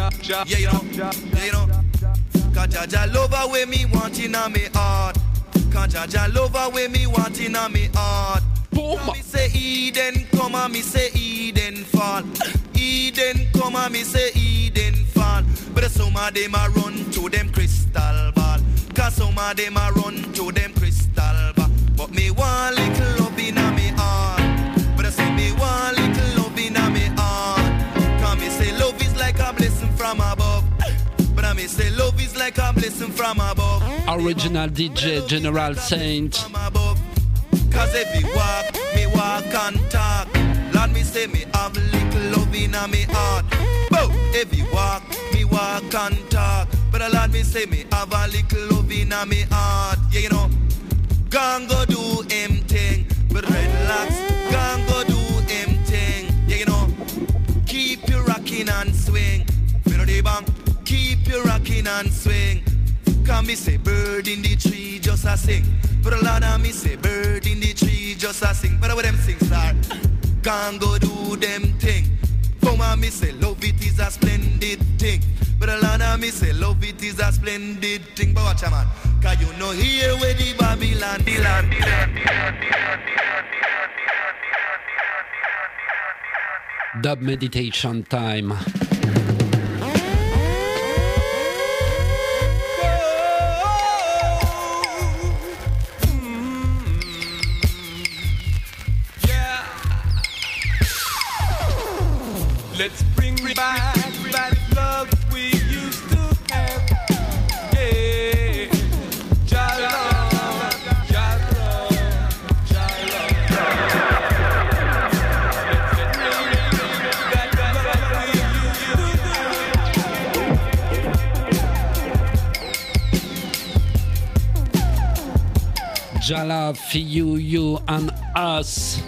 Yeah, you know, yeah, you know. Cause Jaja love her way me wanting on me heart. Cause Jaja love her way me want in a me heart. Come me say Eden, come and me say Eden fall. Eden, come and me say Eden fall. But some of them a run to them crystal ball. Cause some of them a run to them crystal ball. But me want little love in a me heart. But I say me want little love in a me heart. Cause me say love is like a blessing from above. But I me say love is like a blessing from above. Original D J General Saint. Cause if you walk, me walk and talk. Lord, me say me have little love in a me heart. Bow, if you walk, me walk and talk. But a Lord, me say me have a little love in a me heart. Yeah, you know, gon' go do him thing. But dreadlocks, gon' go do him thing. Yeah, you know, keep you rocking and swing. You know the bang, keep you rocking and swing. Can me say bird in the tree just a sing. But a lot of me say bird in the tree just a sing. But what them sing star? Can't go do them thing. For me say love it is a splendid thing. But a lot of me say love it is a splendid thing. But watch a man, cause you know here where the Babylon the land. Dub meditation time. Let's bring back that love we used to have. Yeah, Jah love, Jah love, Jah love. Jah love for you, you and us.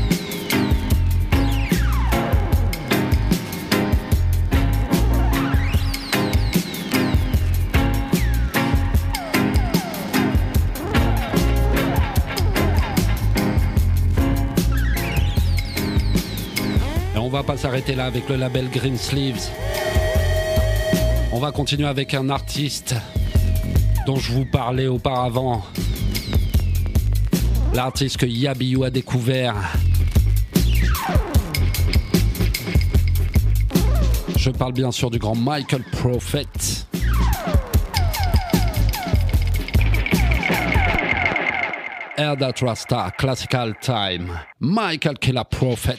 On va pas s'arrêter là avec le label Green Sleeves. On va continuer avec un artiste dont je vous parlais auparavant. L'artiste que Yabiou a découvert. Je parle bien sûr du grand Michael Prophet. Air That Rasta, Classical Time. Michael Killer Prophet.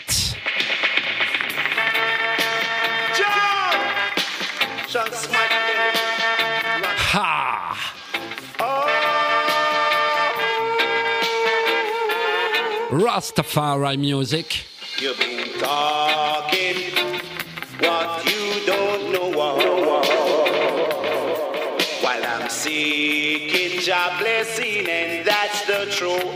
Ha! Rastafari music. You've been talking what you don't know of. While I'm seeking your blessing, and that's the truth.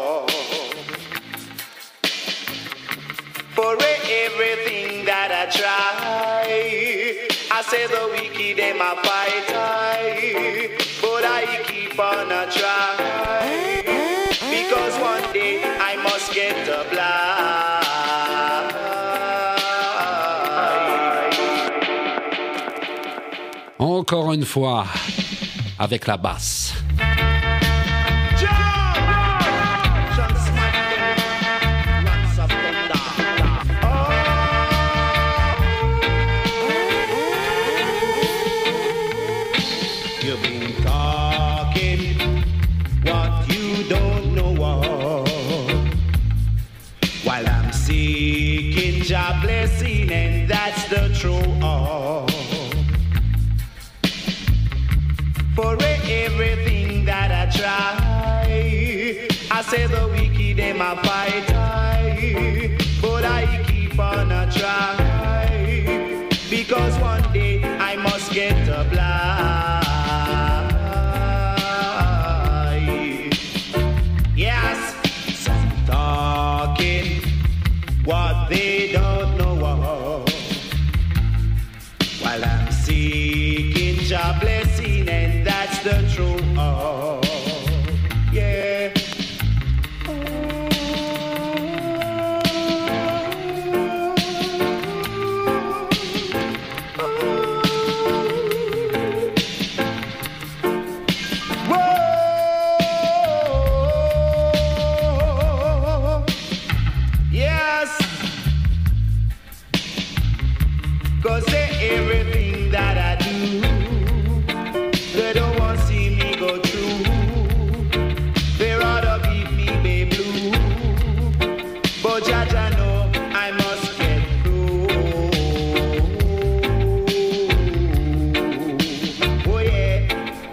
For everything that I try, I say the wicked them a fight I, but I keep on a try, because one day I must get the blind. Encore une fois, avec la basse. Your blessing, and that's the truth. For everything that I try, I say the wicked them a fight I, but I keep on a try, because one day I must get the blind. Yes, some talking what they don't know of, while I'm seeking your blessing, and that's the truth. Oh, yeah. Cause they everything that I do, they don't want to see me go through. They rather keep me be blue. But Jaja know I must get through. Oh yeah.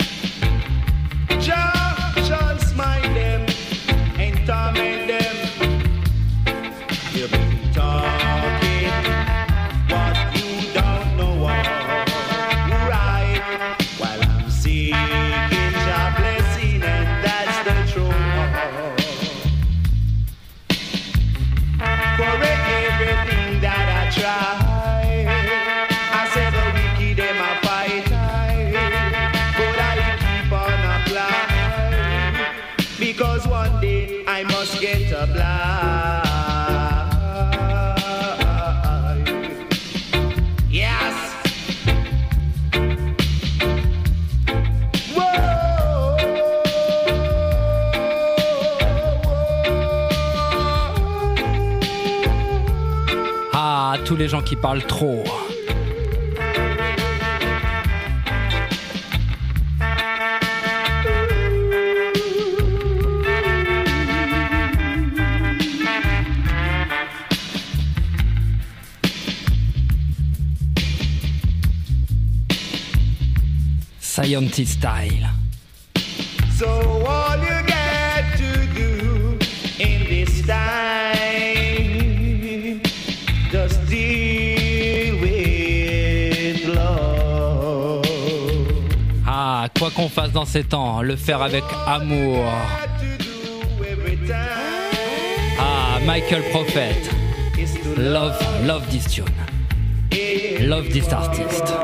Jah shall smite them and torment them. You've been talking what you don't know what. Right, while I'm seeking Jah blessing, and that's the truth. Correct everything that I try. I say the wicked them a fight, but I keep on applying, because one day I must get a blind. Yes. Ah, tous les gens qui parlent trop. Scientist style. So all you got to do in this time, just deal with love. Ah, quoi qu'on fasse dans ces temps, le faire avec amour. Ah, Michael Prophet. Love, love this tune. Love this artist.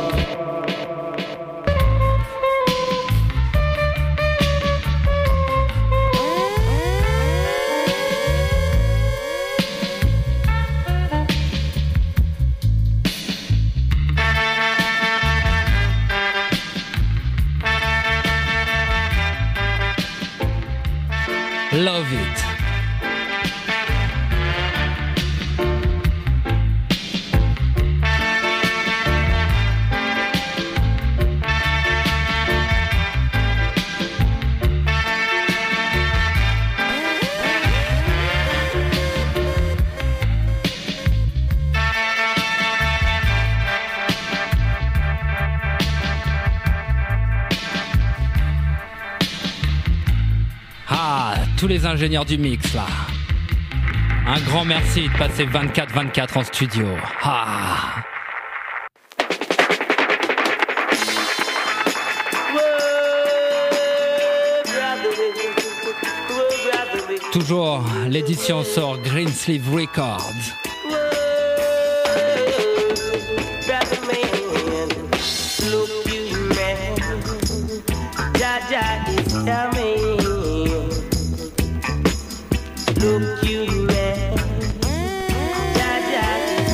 Love it. Tous les ingénieurs du mix là. Un grand merci de passer vingt-quatre vingt-quatre en studio. Ah. Toujours l'édition sort Greensleeve Records. Look you man, Jaja is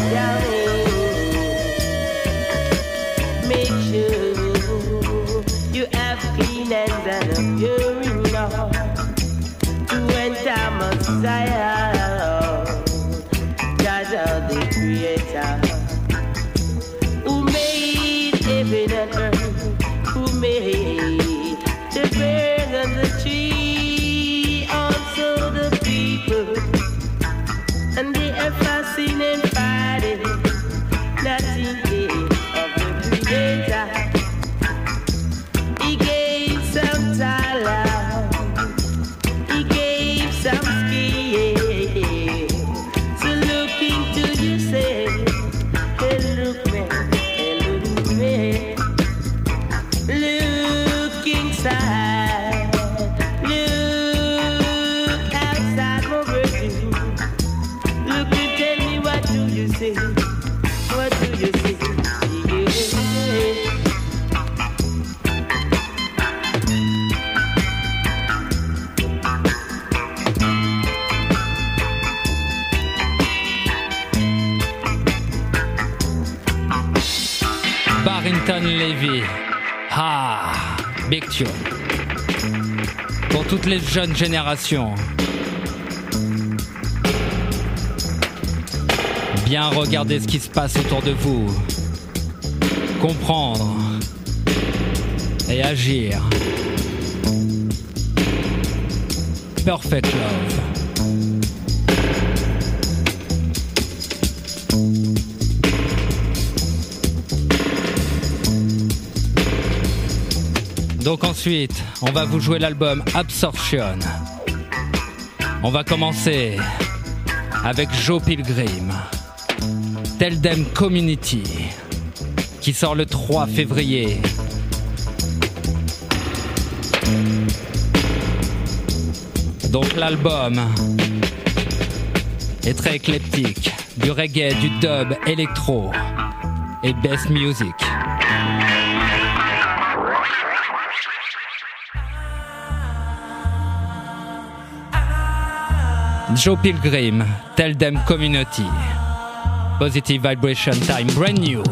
yummy. Make sure you have clean hands and a pure enough to enter Messiah. Jaja the Creator, who made heaven and earth, who made the birds and the trees, also the people, and they are fasting and fighting, nothing of the Creator. He gave some talent, he gave some skill. So look into yourself, hey look me, hey look me, look inside, look outside my brain. Look and tell me, what do you see? What do you see? Yeah. Barrington Levy. Ah, big tune. Pour toutes les jeunes générations. Bien regarder ce qui se passe autour de vous. Comprendre et agir. Perfect Love. Donc ensuite, on va vous jouer l'album Absorption. On va commencer avec Joe Pilgrim, Tell Them Community, qui sort le trois février. Donc l'album est très éclectique, du reggae, du dub, électro et bass music. Joe Pilgrim, Tell Them Community. Positive Vibration Time, brand new.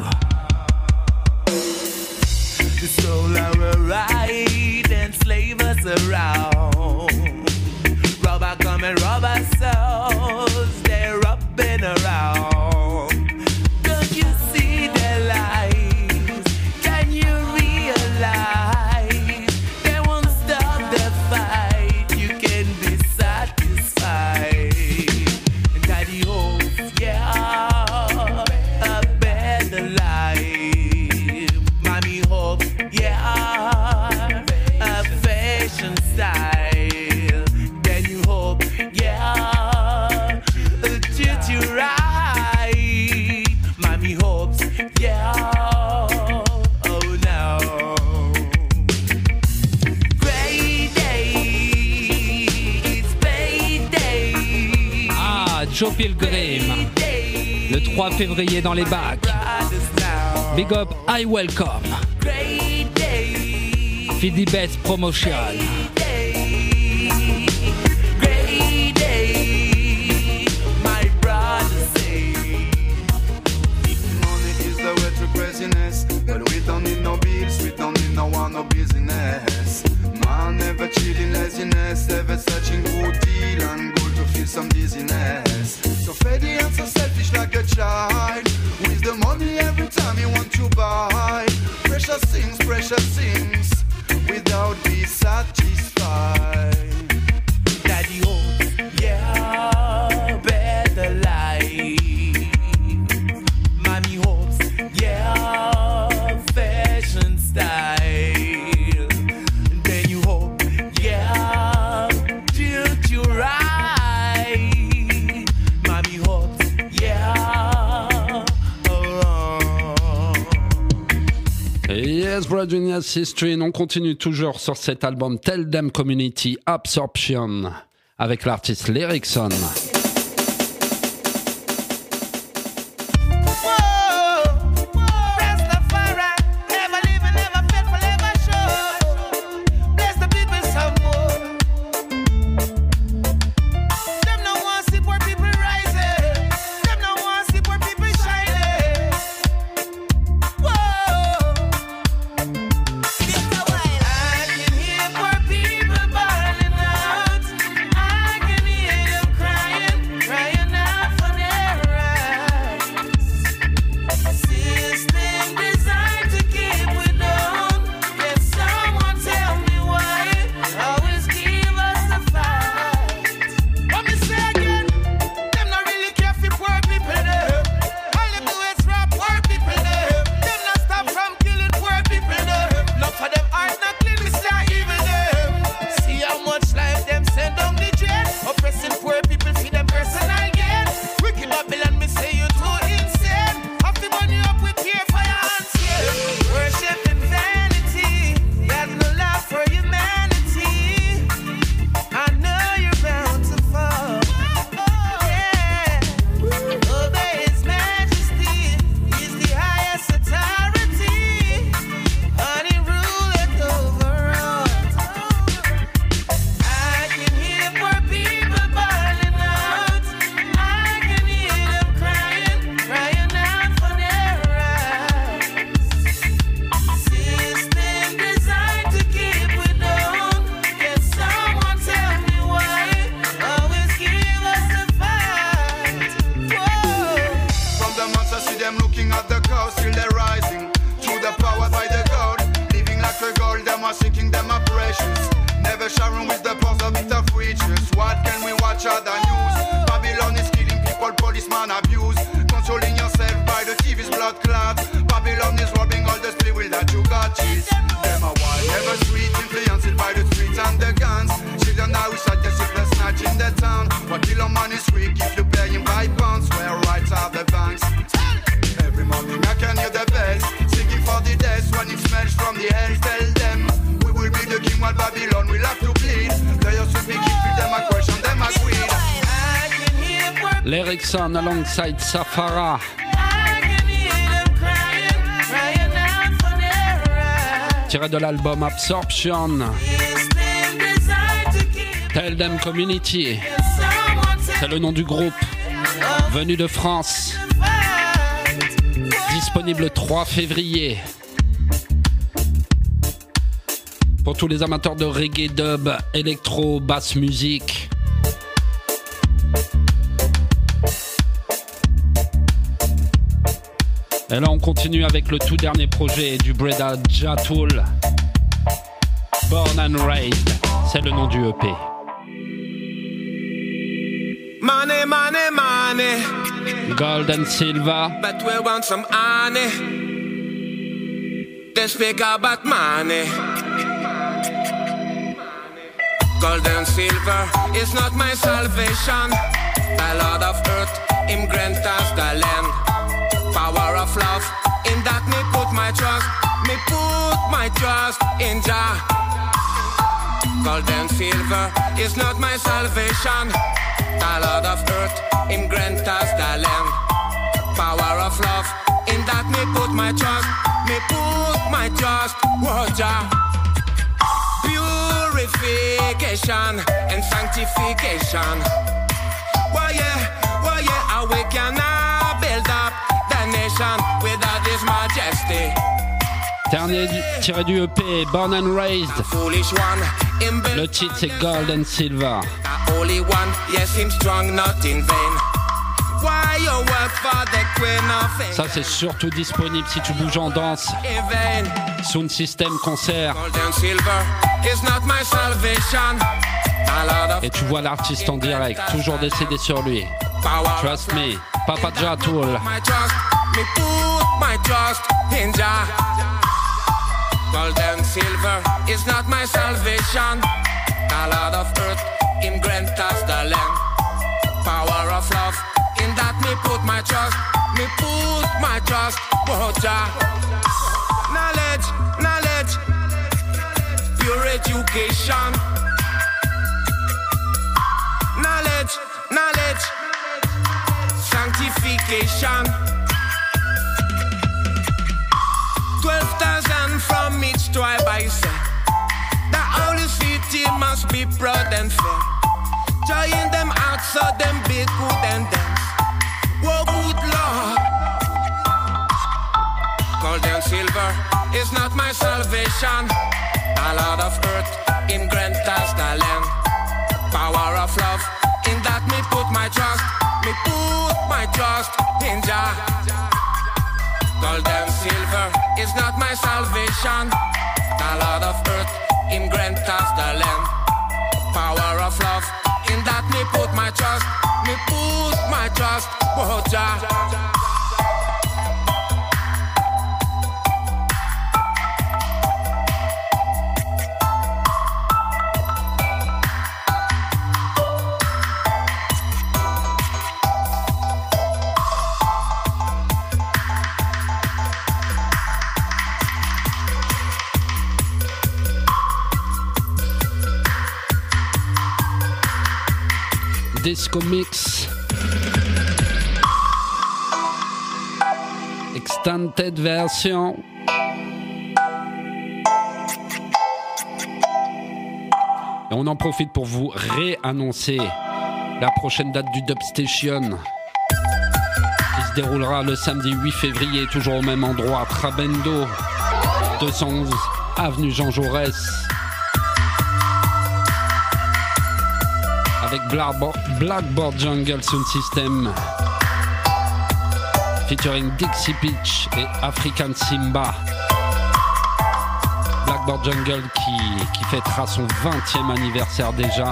The soul will ride and slave us around. Rubber come and rubber souls, they're up and around. Don't you see their lies? Can you realize they won't stop the fight? You can be satisfied. And Daddy hopes, yeah, a better life. Mommy hopes, yeah, a fashion style. Then you hope, yeah, a treat you right. Mommy hopes, yeah, oh no. Great day, it's payday. Ah, Joe Pilgrim, le trois février dans les bacs. Big up, I welcome. Fidi Best Promotion. Great day, my brother say. Money is the way to craziness, but we don't need no bills, we don't need no one, no business. Man never chilling laziness, ever searching good deal and goal to feel some dizziness. So faddy and so selfish like a child, with the money every time you want to buy. Precious things, precious things, without be satisfied. Daddy hopes, yeah, better life. Mommy hopes, yeah, fashion style. Then you hope, yeah, treat you right. Mommy hopes, yeah, oh. Yes, Brad Junior's History. On continue toujours sur cet album Tell Them Community Absorption avec l'artiste Lyricson. People burning out, I can hear them crying. living at the coast, still they're rising. Through the power by the gold, living like the gold, them are sinking, them are precious. Never sharing with the pulse of it of riches. What can we watch other news? Babylon is killing people, policeman abuse. Controlling yourself by the T V's blood clot. Babylon is robbing all the spirit that you got. Cheese. Them are wild, never sweet, influenced by the streets and the guns. Children are such as if they're snatching the town. What kill a man is weak if you pay him by pounds. Where rights are the banks. Every morning I can hear the bells singing for the death when it smells from the hell. Tell them we will be the king while Babylon will have to bleed. They also speak if them a question, them a greed. L'Erickson alongside Safara. Tiré de l'album Absorption. Tell Them Community. C'est le nom du groupe. Venu de France. Disponible le trois février. Pour tous les amateurs de reggae, dub, électro, basse musique. Et là on continue avec le tout dernier projet du Breda Jatool. Born and Raised, c'est le nom du E P. Money, money, money. Gold and silver. But we want some honey. They speak about money. Gold and silver is not my salvation. The Lord of earth, him grant us the land. Power of love, in that me put my trust. Me put my trust in Jah. Gold and silver is not my salvation. The Lord of earth, him grant us the land. Power of love, in that me put my trust. Me put my trust, oh Jah. Purification and sanctification. Why yeah, why yeah, how we can now build up the nation without His Majesty. Dernier tiré du E P, Born and Raised. Le titre c'est Gold and Silver. Holy one, yes, him strong, not in vain. Why you work for the Queen of England? Ça c'est surtout disponible si tu bouges en danse. Sound System concert. Gold and silver is not my salvation. Et tu vois l'artiste en direct, toujours des C D sur lui. Trust me, Papa Jatool. My trust, me put my trust in Jah. Gold and silver is not my salvation. The Lord of earth, him grant us the land. Power of love, in that me put my trust. Me put my trust, oh Jah. Knowledge, knowledge, pure education. Knowledge, knowledge, sanctification. Twelve thousand from each tribe I say. The holy city must be proud and fair. Join them out so them be good and dance. Whoa, good Lord. Gold and silver is not my salvation. The Lord of earth, him grant us the land. Power of love, in that me put my trust. Me put my trust in Jah. Gold and silver is not my salvation. The Lord of earth, him grant us the land. Power of love, in that me put my trust. Me put my trust, oh Jah. Disco Mix Extended version. Et on en profite pour vous réannoncer la prochaine date du Dubstation qui se déroulera le samedi huit février, toujours au même endroit, Trabendo, deux cent onze avenue Jean Jaurès, avec Blackboard, Blackboard Jungle Sound System featuring Dixie Peach et African Simba. Blackboard Jungle qui, qui fêtera son vingtième anniversaire déjà.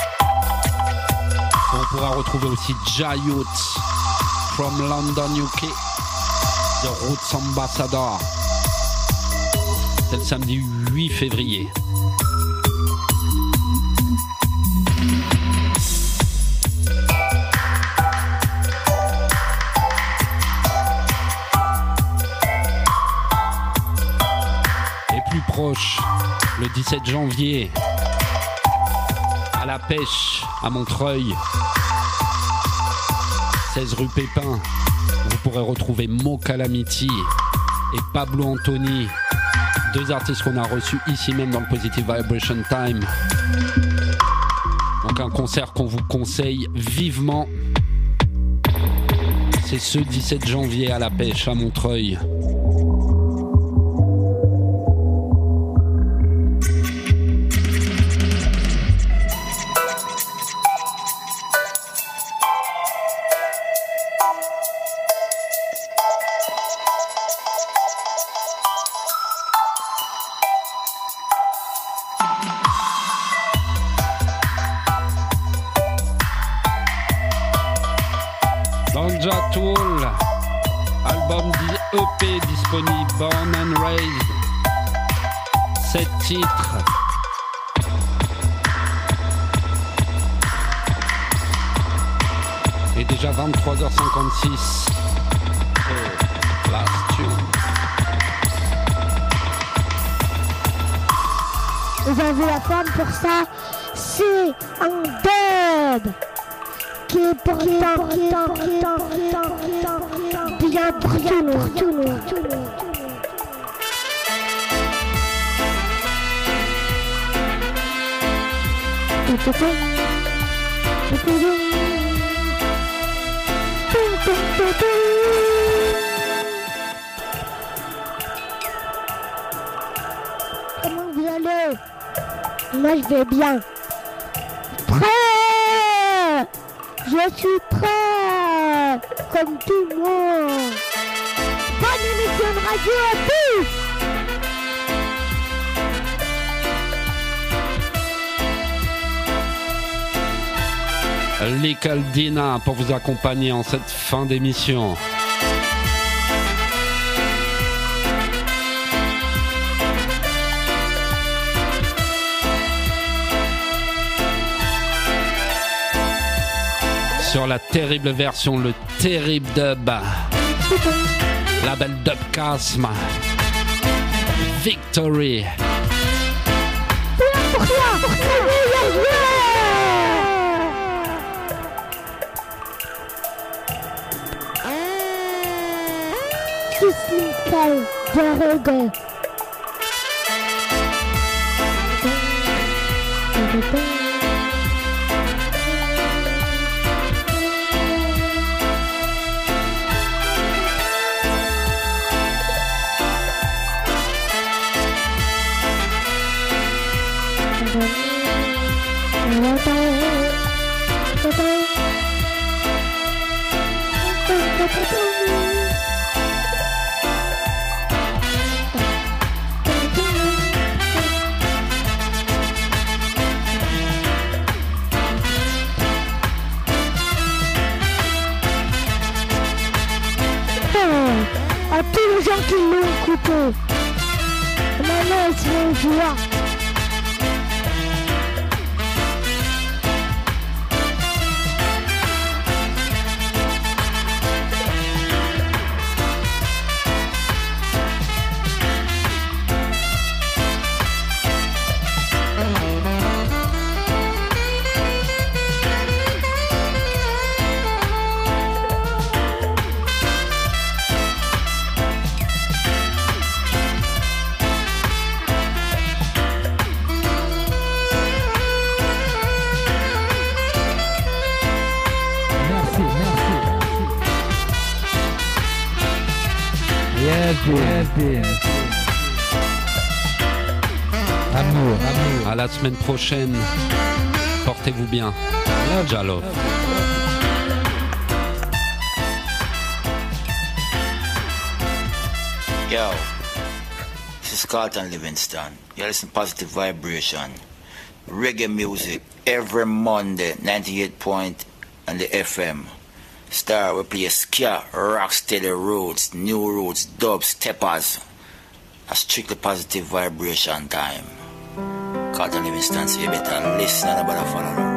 On pourra retrouver aussi Jayut from London, U K, The Roots Ambassador. C'est le samedi huit février. Proche, le dix-sept janvier, à la pêche à Montreuil, seize rue Pépin, vous pourrez retrouver Mo Calamity et Pablo Anthony, deux artistes qu'on a reçus ici même dans le Positive Vibration Time. Donc un concert qu'on vous conseille vivement. C'est ce dix-sept janvier à la pêche à Montreuil. Tool, album E P disponible, Born and Raised, sept titres. Et déjà vingt-trois heures cinquante-six. Oh, last tune. Vous avez la forme pour ça, c'est un dub. Qui est pourtant, pourtant, pourtant, pourtant, bien pour tout le monde, tout le monde, tout le monde. Comment vous allez? Moi je vais bien. Prêt? Je suis prêt, comme tout le monde. Bonne émission de radio à tous. Little Dina pour vous accompagner en cette fin d'émission. Sur la terrible version, le terrible dub, label Dubcasm, Victory. Simple de reggae. À tous les gens qui l'ont écouté, maintenant ils se joie. Amour, amour. À la semaine prochaine. Portez-vous bien. Jalo. Yo, this is Carlton Livingston. You listen Positive Vibration. Reggae music every Monday, ninety-eight point on the F M. Star, we play ska, rocksteady roots, new roots, dub, steppers. A strictly positive vibration time. Carlton Livingston, so you better listen and better follow.